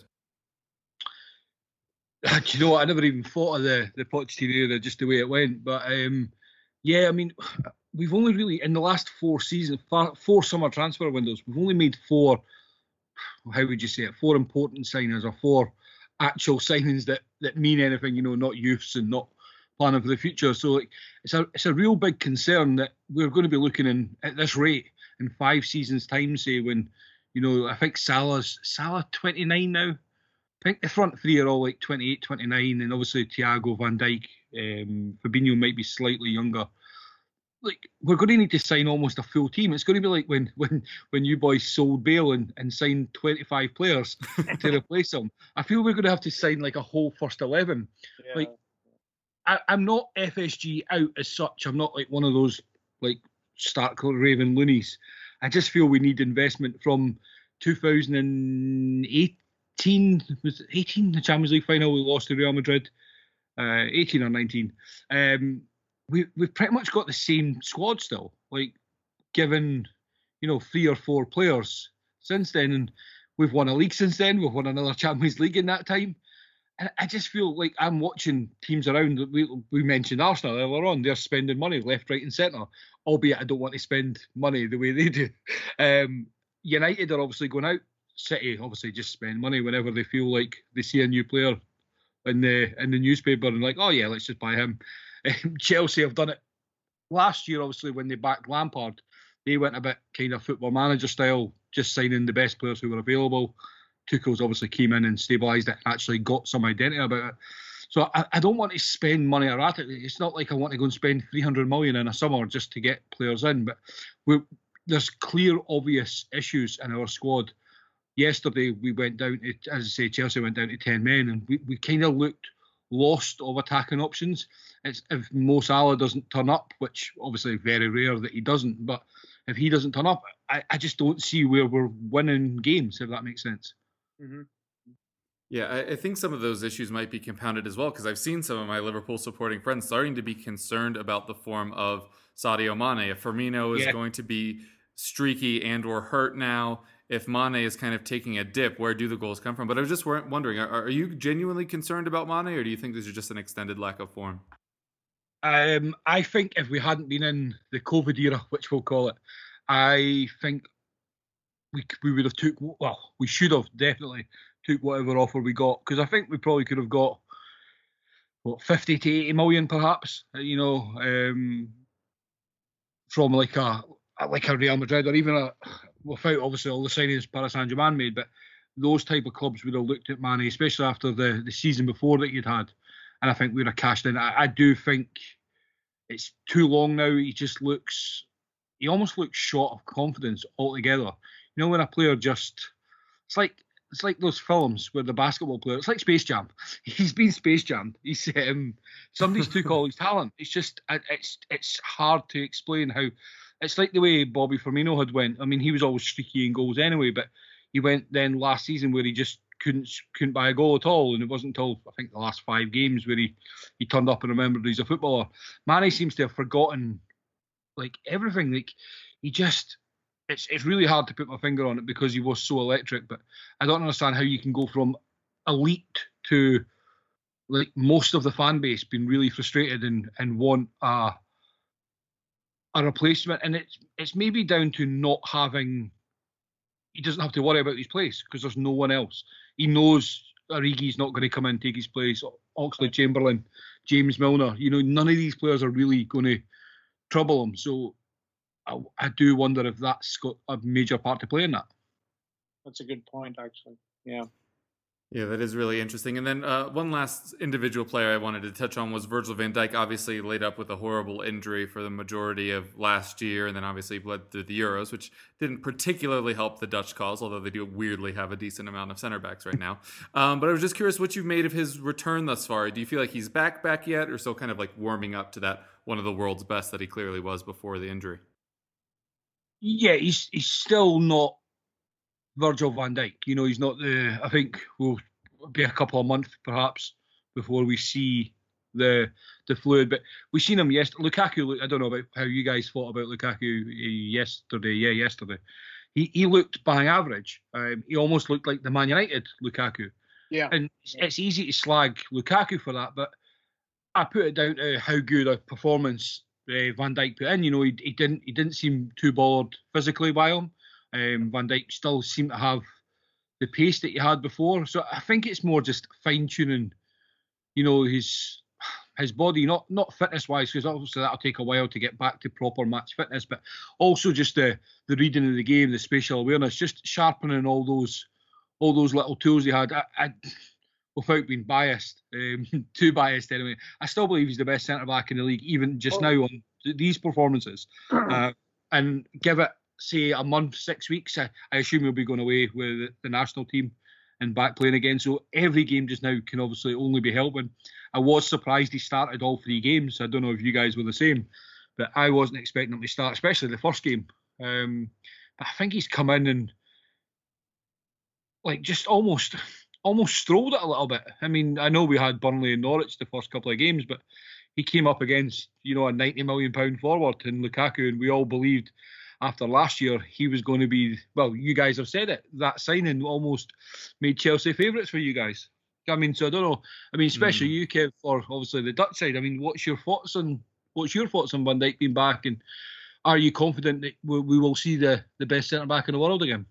Do you know what? I never even thought of the, the Pochettino era, just the way it went. But um, yeah, I mean, we've only really, in the last four seasons, four summer transfer windows, we've only made four, how would you say it, four important signings or four actual signings that, that mean anything, you know, not youths and not planning for the future. So like, it's a it's a real big concern that we're going to be looking in at this rate in five seasons' time, say, when, you know, I think Salah's, Salah twenty-nine now. I think the front three are all like twenty-eight, twenty-nine, and obviously Thiago, Van Dijk, um, Fabinho might be slightly younger. Like, we're going to need to sign almost a full team. It's going to be like when when, when you boys sold Bale and, and signed twenty-five players to replace him. I feel we're going to have to sign like a whole first eleven. Yeah. Like, I, I'm not F S G out as such. I'm not like one of those like stark raving loonies. I just feel we need investment from two thousand eighteen. Was it eighteen? The Champions League final we lost to Real Madrid. Uh, eighteen or nineteen. Um, we we've pretty much got the same squad still. Like, given, you know, three or four players since then, and we've won a league since then. We've won another Champions League in that time. And I just feel like I'm watching teams around. We, we mentioned Arsenal earlier on. They're spending money left, right and centre, albeit I don't want to spend money the way they do. Um, United are obviously going out. City obviously just spend money whenever they feel like they see a new player in the in the newspaper and like, oh yeah, let's just buy him. Um, Chelsea have done it last year, obviously, when they backed Lampard. They went a bit kind of football manager style, just signing the best players who were available. Tuchel's obviously came in and stabilised it and actually got some identity about it. So I, I don't want to spend money erratically. It's not like I want to go and spend three hundred million in a summer just to get players in. But we're, there's clear, obvious issues in our squad. Yesterday, we went down to, as I say, Chelsea went down to ten men, and we, we kind of looked lost of attacking options. It's if Mo Salah doesn't turn up, which obviously very rare that he doesn't, but if he doesn't turn up, I, I just don't see where we're winning games, if that makes sense. Mm-hmm. Yeah, I, I think some of those issues might be compounded as well, because I've seen some of my Liverpool supporting friends starting to be concerned about the form of Sadio Mane. If Firmino is Yeah. going to be streaky and or hurt now, if Mane is kind of taking a dip, where do the goals come from? But I was just wondering, are, are you genuinely concerned about Mane, or do you think this is just an extended lack of form? Um, I think if we hadn't been in the COVID era, which we'll call it, I think we we would have took, well, we should have definitely took whatever offer we got, because I think we probably could have got, what, fifty to eighty million perhaps, you know, um, from like a like a Real Madrid, or even a, without obviously all the signings Paris Saint-Germain made, but those type of clubs would have looked at Mane, especially after the, the season before that he'd had, and I think we'd have cashed in. I, I do think it's too long now. He just looks, he almost looks short of confidence altogether. You know, when a player just, it's like, it's like those films where the basketball player, it's like Space Jam. He's been Space Jammed. He's um, somebody's took all his talent. It's just, it's it's hard to explain how. It's like the way Bobby Firmino had went. I mean, he was always streaky in goals anyway, but he went then last season where he just couldn't couldn't buy a goal at all, and it wasn't until I think the last five games where he he turned up and remembered he's a footballer. Mane seems to have forgotten like everything. Like he just. It's it's really hard to put my finger on it because he was so electric, but I don't understand how you can go from elite to like most of the fan base being really frustrated and, and want a a replacement. And it's it's maybe down to not having, he doesn't have to worry about his place because there's no one else. He knows Origi's not going to come in and take his place. Oxlade-Chamberlain, James Milner, you know, none of these players are really going to trouble him. So I, I do wonder if that's got a major part to play in that. That's a good point, actually. Yeah. Yeah, that is really interesting. And then uh, one last individual player I wanted to touch on was Virgil van Dijk, obviously laid up with a horrible injury for the majority of last year, and then obviously bled through the Euros, which didn't particularly help the Dutch cause, although they do weirdly have a decent amount of center backs right now. Um, but I was just curious what you've made of his return thus far. Do you feel like he's back back yet, or still kind of like warming up to that one of the world's best that he clearly was before the injury? Yeah, he's he's still not Virgil van Dijk. You know, he's not the. I think we'll be a couple of months perhaps before we see the the fluid. But we've seen him yesterday. Lukaku. I don't know about how you guys thought about Lukaku yesterday. Yeah, yesterday. He he looked bang average. Um, he almost looked like the Man United Lukaku. Yeah. And it's, it's easy to slag Lukaku for that, but I put it down to how good a performance Uh, Van Dijk put in. You know, he, he didn't he didn't seem too bored physically by him. Um, Van Dijk still seemed to have the pace that he had before. So I think it's more just fine tuning, you know, his his body, not not fitness wise, because obviously that'll take a while to get back to proper match fitness, but also just the the reading of the game, the spatial awareness, just sharpening all those all those little tools he had. I, I without being biased, um, too biased anyway, I still believe he's the best centre-back in the league, even just oh. now on these performances. Uh, and give it, say, a month, six weeks, I, I assume he'll be going away with the national team and back playing again. So every game just now can obviously only be helping. I was surprised he started all three games. I don't know if you guys were the same, but I wasn't expecting him to start, especially the first game. Um, but I think he's come in and like just almost... almost strolled it a little bit. I mean, I know we had Burnley and Norwich the first couple of games, but he came up against, you know, a ninety million pound forward in Lukaku, and we all believed after last year he was going to be, well, you guys have said it, that signing almost made Chelsea favourites for you guys. I mean, so I don't know. I mean, especially Mm. you, Kev, for obviously the Dutch side. I mean, what's your thoughts on what's your thoughts on Van Dijk being back, and are you confident that we, we will see the, the best centre back in the world again?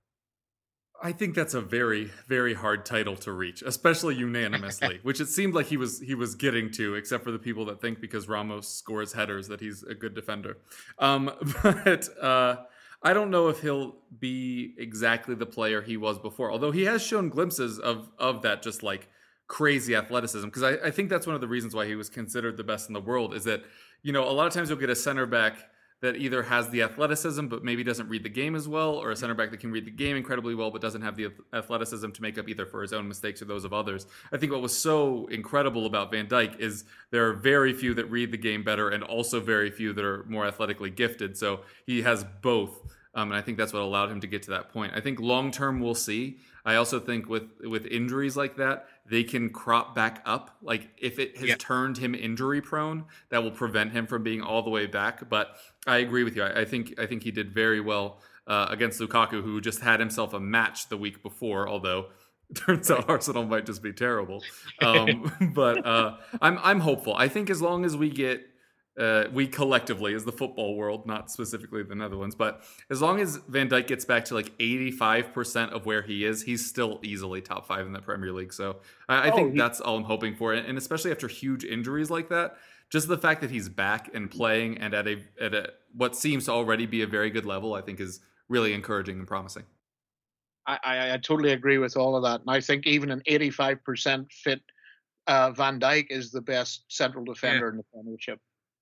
I think that's a very, very hard title to reach, especially unanimously, which it seemed like he was he was getting to, except for the people that think because Ramos scores headers that he's a good defender. Um, but uh, I don't know if he'll be exactly the player he was before, although he has shown glimpses of of that just like crazy athleticism. Because I, I think that's one of the reasons why he was considered the best in the world is that, you know, a lot of times you'll get a center back that either has the athleticism but maybe doesn't read the game as well, or a center back that can read the game incredibly well but doesn't have the athleticism to make up either for his own mistakes or those of others. I think what was so incredible about Van Dijk is there are very few that read the game better and also very few that are more athletically gifted. So he has both. Um, and I think that's what allowed him to get to that point. I think long term we'll see. I also think with with injuries like that, they can crop back up. Like if it has yeah. turned him injury prone, that will prevent him from being all the way back. But I agree with you. I, I think I think he did very well uh, against Lukaku, who just had himself a match the week before. Although it turns out Arsenal might just be terrible. Um, but uh, I'm I'm hopeful. I think as long as we get. Uh, we collectively, as the football world, not specifically the Netherlands, but as long as Van Dijk gets back to like eighty-five percent of where he is, he's still easily top five in the Premier League. So I, I Oh, think he- that's all I'm hoping for. And especially after huge injuries like that, just the fact that he's back and playing and at a at a what seems to already be a very good level, I think is really encouraging and promising. I, I, I totally agree with all of that. And I think even an eighty-five percent fit uh, Van Dijk is the best central defender Yeah. in the Premiership.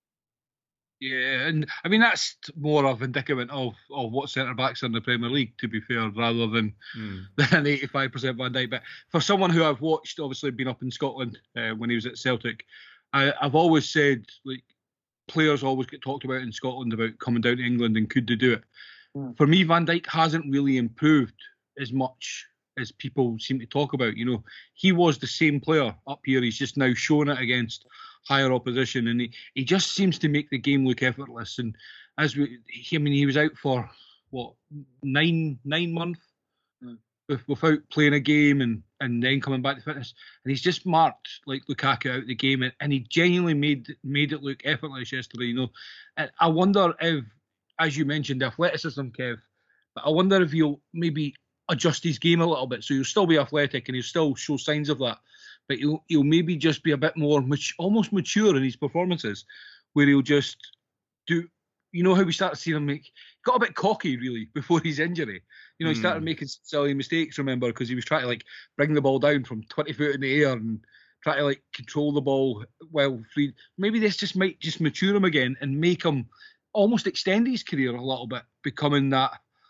Yeah, and I mean that's more of indicament of, of what centre backs are in the Premier League, to be fair, rather than Mm. than eighty-five percent Van Dijk. But for someone who I've watched, obviously been up in Scotland uh, when he was at Celtic, I, I've always said like players always get talked about in Scotland about coming down to England and could they do it. Mm. For me, Van Dijk hasn't really improved as much as people seem to talk about. You know, he was the same player up here. He's just now shown it against higher opposition, and he, he just seems to make the game look effortless. And as we, he, I mean, he was out for what nine nine months Mm. with, without playing a game, and and then coming back to fitness, and he's just marked like Lukaku out the game, and, and he genuinely made made it look effortless yesterday. You know, and I wonder if, as you mentioned, the athleticism, Kev, but I wonder if he'll maybe adjust his game a little bit, so he'll still be athletic and he'll still show signs of that, but he'll he'll maybe just be a bit more mat- almost mature in his performances, where he'll just do. You know how we started seeing him make got a bit cocky really before his injury. You know, he started Mm. making silly mistakes. Remember, because he was trying to like bring the ball down from twenty foot in the air and try to like control the ball while free. Maybe this just might just mature him again and make him almost extend his career a little bit, becoming that,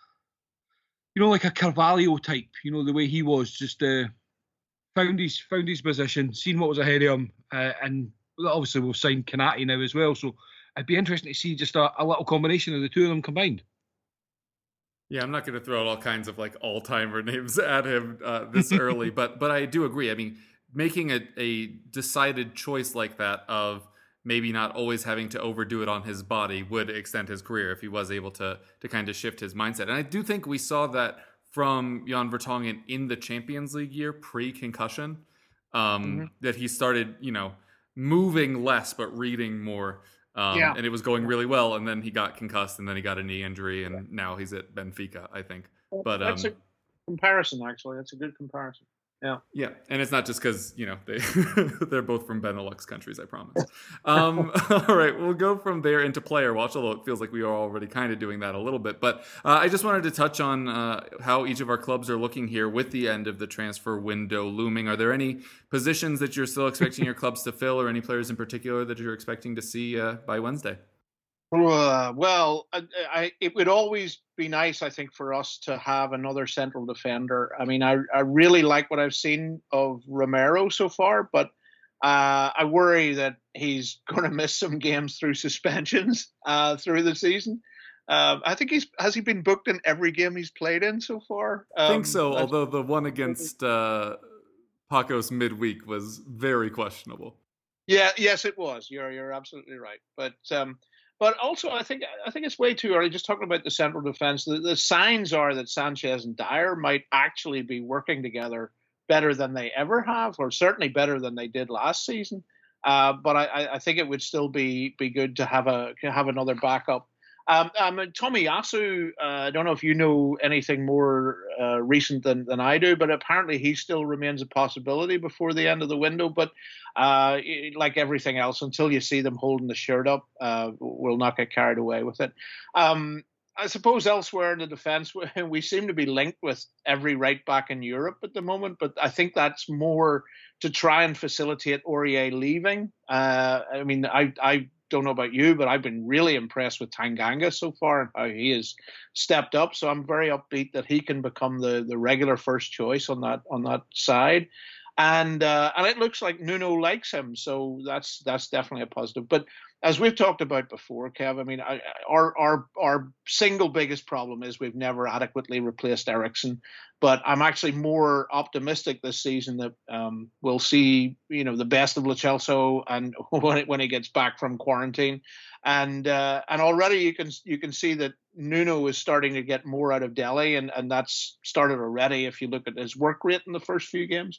you know, like a Carvalho type. You know, the way he was, just uh, found his found his position, seen what was ahead of him, uh, and obviously we've signed Kanati now as well. So it'd be interesting to see just a, a little combination of the two of them combined. Yeah, I'm not going to throw out all kinds of like all-timer names at him uh, this early, but but I do agree. I mean, making a, a decided choice like that of maybe not always having to overdo it on his body would extend his career if he was able to to kind of shift his mindset. And I do think we saw that from Jan Vertonghen in the Champions League year pre-concussion, um, Mm-hmm. that he started, you know, moving less but reading more. Um, Yeah. And it was going really well, and then he got concussed, and then he got a knee injury, and now he's at Benfica, I think. But That's um, a comparison, actually. That's a good comparison. Yeah. yeah, and it's not just because, you know, they they're both from Benelux countries, I promise. Um, all right, we'll go from there into player watch, although it feels like we are already kind of doing that a little bit. But uh, I just wanted to touch on uh, how each of our clubs are looking here with the end of the transfer window looming. Are there any positions that you're still expecting your clubs to fill, or any players in particular that you're expecting to see uh, by Wednesday? Uh, well, I, I, it would always be nice, I think, for us to have another central defender. I mean, I, I really like what I've seen of Romero so far, but uh, I worry that he's going to miss some games through suspensions uh, through the season. Um, I think he's has he been booked in every game he's played in so far? Um, I think so, that's- although the one against uh, Pacos midweek was very questionable. Yeah, yes, it was. You're you're absolutely right. But um, but also, I think I think it's way too early. Just talking about the central defense, the, the signs are that Sanchez and Dyer might actually be working together better than they ever have, or certainly better than they did last season. Uh, but I, I think it would still be be good to have a have another backup. Um, um, Tomiyasu, uh, I don't know if you know anything more uh, recent than, than I do, but apparently he still remains a possibility before the end of the window. But uh, like everything else, until you see them holding the shirt up, uh, we'll not get carried away with it. Um, I suppose elsewhere in the defence, we seem to be linked with every right back in Europe at the moment, but I think that's more to try and facilitate Aurier leaving. Uh, I mean, I, I don't know about you, but I've been really impressed with Tanganga so far and how he has stepped up. So I'm very upbeat that he can become the, the regular first choice on that on that side. And uh, and it looks like Nuno likes him, so that's that's definitely a positive. But as we've talked about before, Kev, I mean, I, our our our single biggest problem is we've never adequately replaced Eriksen. But I'm actually more optimistic this season that um, we'll see, you know, the best of Lo Celso and when it, when he gets back from quarantine, and uh, and already you can you can see that Nuno is starting to get more out of Dele, and and that's started already if you look at his work rate in the first few games.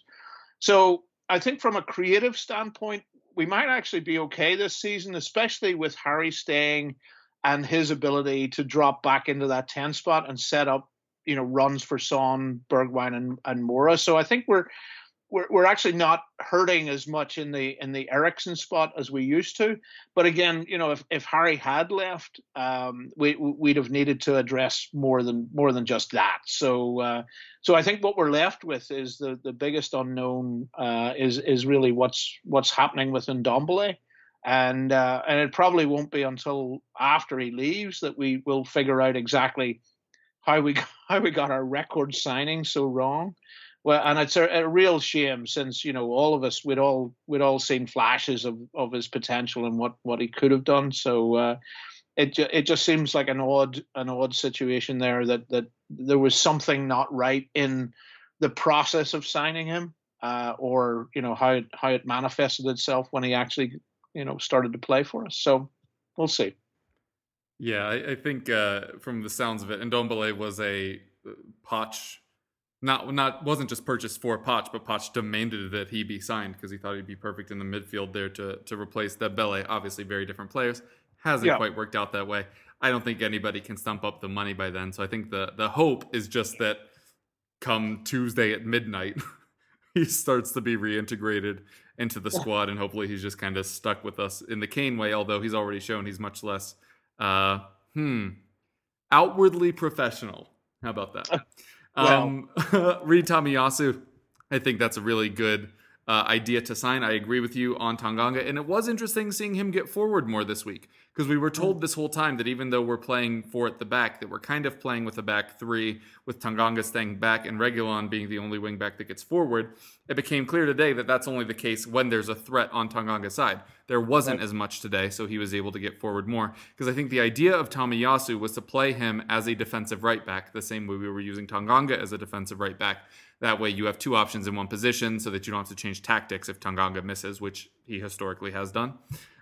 So I think from a creative standpoint, we might actually be okay this season, especially with Harry staying and his ability to drop back into that ten spot and set up, you know, runs for Son, Bergwijn, and, and Moura. So I think we're we're we're actually not hurting as much in the in the Eriksen spot as we used to. But again, you know, if, if Harry had left, um, we we'd have needed to address more than more than just that. So uh, so I think what we're left with is the, the biggest unknown uh, is is really what's what's happening with Ndombele. And uh, and it probably won't be until after he leaves that we will figure out exactly how we how we got our record signing so wrong. Well, and it's a, a real shame since, you know, all of us, we'd all we'd all seen flashes of, of his potential and what, what he could have done. So uh, it ju- it just seems like an odd an odd situation there that, that there was something not right in the process of signing him, uh, or, you know, how it, how it manifested itself when he actually, you know, started to play for us. So we'll see. Yeah, I, I think uh, from the sounds of it, Ndombele was a Poch. Not not wasn't just purchased for Poch, but Poch demanded that he be signed because he thought he'd be perfect in the midfield there to to replace Dembele. Obviously, very different players. Hasn't yeah. quite worked out that way. I don't think anybody can stump up the money by then. So I think the the hope is just that come Tuesday at midnight, he starts to be reintegrated into the squad, and hopefully he's just kind of stuck with us in the Kane way. Although he's already shown he's much less uh, hmm outwardly professional. How about that? Um, Reid Tomiyasu, I think that's a really good uh, idea to sign. I agree with you on Tanganga, and it was interesting seeing him get forward more this week because we were told this whole time that even though we're playing four at the back, that we're kind of playing with a back three with Tanganga staying back and Reguilon being the only wing back that gets forward. It became clear today that that's only the case when there's a threat on Tanganga's side. There wasn't right. as much today, so he was able to get forward more. Because I think the idea of Tomiyasu was to play him as a defensive right back, the same way we were using Tanganga as a defensive right back. That way you have two options in one position so that you don't have to change tactics if Tanganga misses, which he historically has done.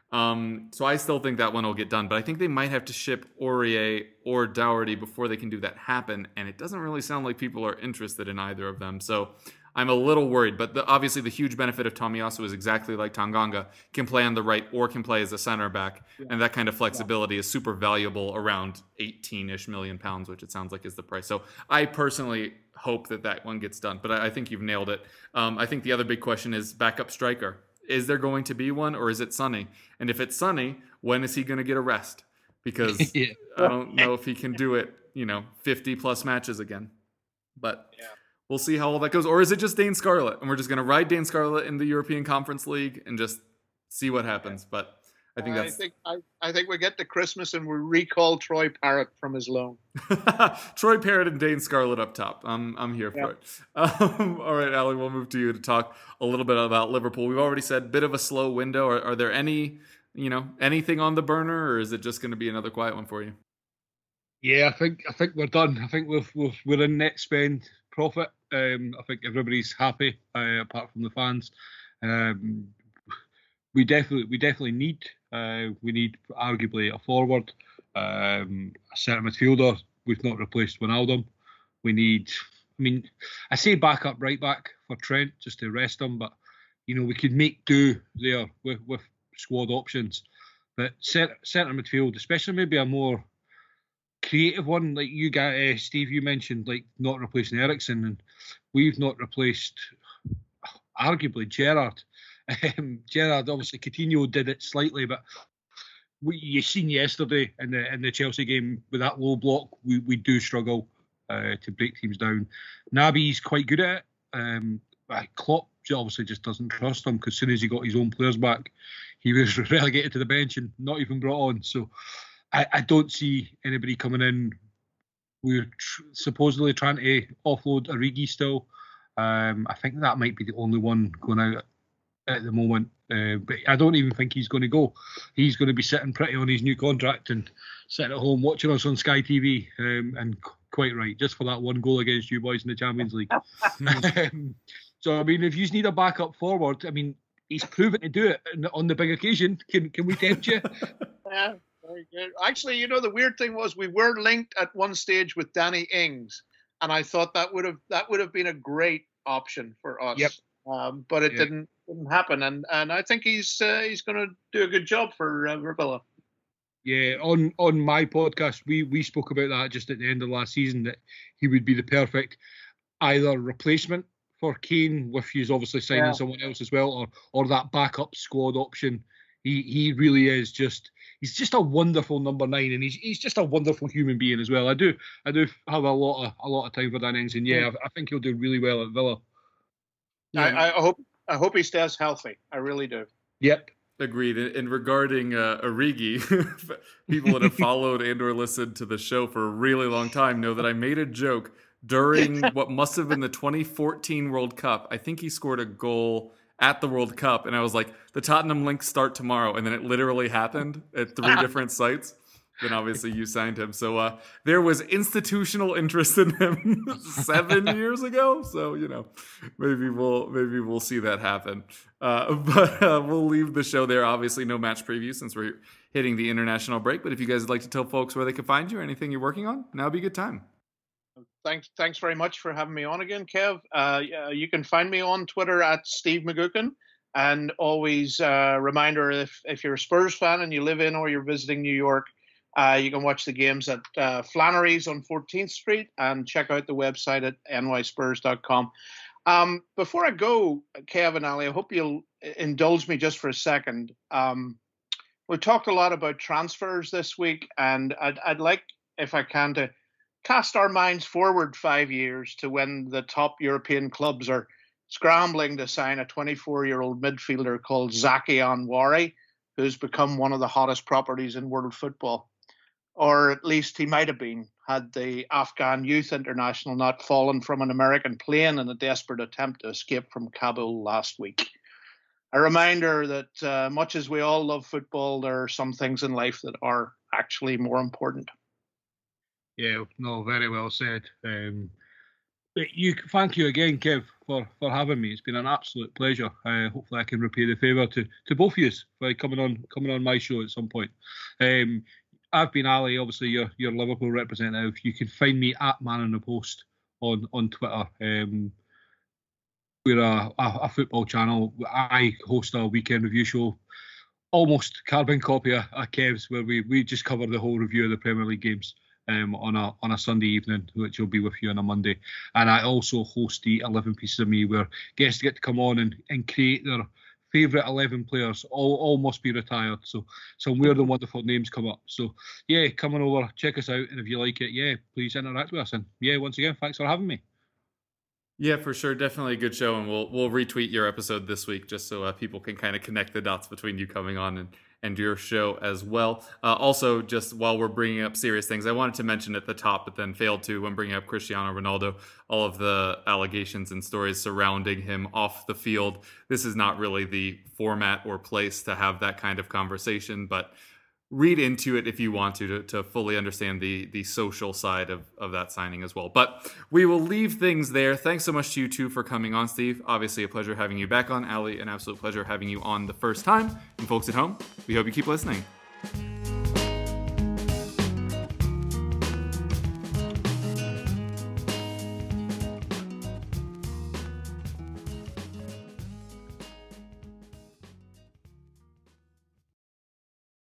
Um, so I still think that one will get done, but I think they might have to ship Aurier or Doherty before they can do that happen, and it doesn't really sound like people are interested in either of them. So I'm a little worried, but the, obviously the huge benefit of Tomiyasu is exactly like Tanganga, can play on the right or can play as a center back, yeah. and that kind of flexibility yeah. is super valuable around eighteen-ish million pounds, which it sounds like is the price. So I personally hope that that one gets done, but I, I think you've nailed it. Um, I think the other big question is backup striker. Is there going to be one, or is it Sonny? And if it's Sonny, when is he going to get a rest? Because yeah. I don't know if he can do it, you know, fifty plus matches again. But yeah. we'll see how all that goes. Or is it just Dane Scarlett? And we're just going to ride Dane Scarlett in the European Conference League and just see what happens. But I think that's... I think, I, I think we get to Christmas and we recall Troy Parrott from his loan. Troy Parrott and Dane Scarlett up top. I'm I'm here for yep. it. Um, all right, Ali, we'll move to you to talk a little bit about Liverpool. We've already said bit of a slow window. Are, are there any, you know, anything on the burner, or is it just going to be another quiet one for you? Yeah, I think I think we're done. I think we've, we've we're in net spend profit. Um, I think everybody's happy, uh, apart from the fans. Um, we definitely we definitely need uh, we need arguably a forward, um, a centre midfielder. We've not replaced Wijnaldum. We need I mean, I say back up, right back for Trent just to rest him, but you know we could make do there with, with squad options. But centre, centre midfield, especially maybe a more creative one, like you got, uh, Steve, you mentioned like not replacing Eriksen, and we've not replaced, arguably, Gerrard. Um, Gerrard, obviously, Coutinho did it slightly, but we, you seen yesterday in the in the Chelsea game with that low block, we, we do struggle uh, to break teams down. Naby's quite good at it. Um, but Klopp obviously just doesn't trust him, because as soon as he got his own players back, he was relegated to the bench and not even brought on. So I, I don't see anybody coming in. We're tr- supposedly trying to offload Origi still. Um, I think that might be the only one going out at the moment. Uh, but I don't even think he's going to go. He's going to be sitting pretty on his new contract and sitting at home watching us on Sky T V. Um, and c- quite right, just for that one goal against you boys in the Champions League. um, so, I mean, if you need a backup forward, I mean, he's proven to do it on the big occasion. Can can we tempt you? Yeah, very good. Actually, you know, the weird thing was we were linked at one stage with Danny Ings, and I thought that would have that would have been a great option for us. Yep. Um, but it yeah. didn't didn't happen, and and I think he's uh, he's going to do a good job for uh, Villa. Yeah, on on my podcast, we we spoke about that just at the end of last season, that he would be the perfect either replacement for Kane, with he's obviously signing Yeah. someone else as well, or or that backup squad option. He he really is just he's just a wonderful number nine, and he's he's just a wonderful human being as well. I do I do have a lot of a lot of time for Dan Ings, and yeah, I, I think he'll do really well at Villa. I, I hope I hope he stays healthy. I really do. Yep. Agreed. And regarding uh, Origi, people that have followed and or listened to the show for a really long time know that I made a joke during what must have been the twenty fourteen World Cup. I think he scored a goal at the World Cup, and I was like, the Tottenham links start tomorrow, and then it literally happened at three different sites. Then obviously you signed him. So uh, there was institutional interest in him seven years ago. So, you know, maybe we'll maybe we'll see that happen. Uh, but uh, we'll leave the show there. Obviously, no match preview since we're hitting the international break. But if you guys would like to tell folks where they can find you or anything you're working on, now would be a good time. Thanks, thanks very much for having me on again, Kev. Uh, you can find me on Twitter at Steve McGuckin. And always a uh, reminder, if, if you're a Spurs fan and you live in or you're visiting New York, Uh, you can watch the games at uh, Flannery's on fourteenth Street and check out the website at n y spurs dot com. Um, before I go, Kev and Ali, I hope you'll indulge me just for a second. Um, we talked a lot about transfers this week, and I'd, I'd like, if I can, to cast our minds forward five years to when the top European clubs are scrambling to sign a twenty-four-year-old midfielder called Zaki Anwari, who's become one of the hottest properties in world football. Or at least he might have been, had the Afghan youth international not fallen from an American plane in a desperate attempt to escape from Kabul last week. A reminder that uh, much as we all love football, there are some things in life that are actually more important. Yeah, no, very well said. Um, but you, thank you again, Kev, for, for having me. It's been an absolute pleasure. Uh, hopefully, I can repay the favour to, to both of you by coming on coming on my show at some point. Um, I've been Ali, obviously your your Liverpool representative. You can find me at Man on the Post on on Twitter. Um, we're a, a, a football channel. I host a weekend review show, almost carbon copy of, of Kev's, where we, we just cover the whole review of the Premier League games um, on a on a Sunday evening, which will be with you on a Monday. And I also host the eleven Pieces of Me, where guests get to come on and, and create their favourite eleven players. All all must be retired. So some weird and wonderful names come up. So yeah, come on over, check us out, and if you like it, yeah, please interact with us. And yeah, once again, thanks for having me. Yeah, for sure. Definitely a good show. And we'll we'll retweet your episode this week just so uh, people can kind of connect the dots between you coming on and, and your show as well. Uh, also, just while we're bringing up serious things, I wanted to mention at the top, but then failed to when bringing up Cristiano Ronaldo, all of the allegations and stories surrounding him off the field. This is not really the format or place to have that kind of conversation, but read into it if you want to, to, to fully understand the the social side of, of that signing as well. But we will leave things there. Thanks so much to you two for coming on, Steve. Obviously a pleasure having you back on. Ali, an absolute pleasure having you on the first time. And folks at home, we hope you keep listening.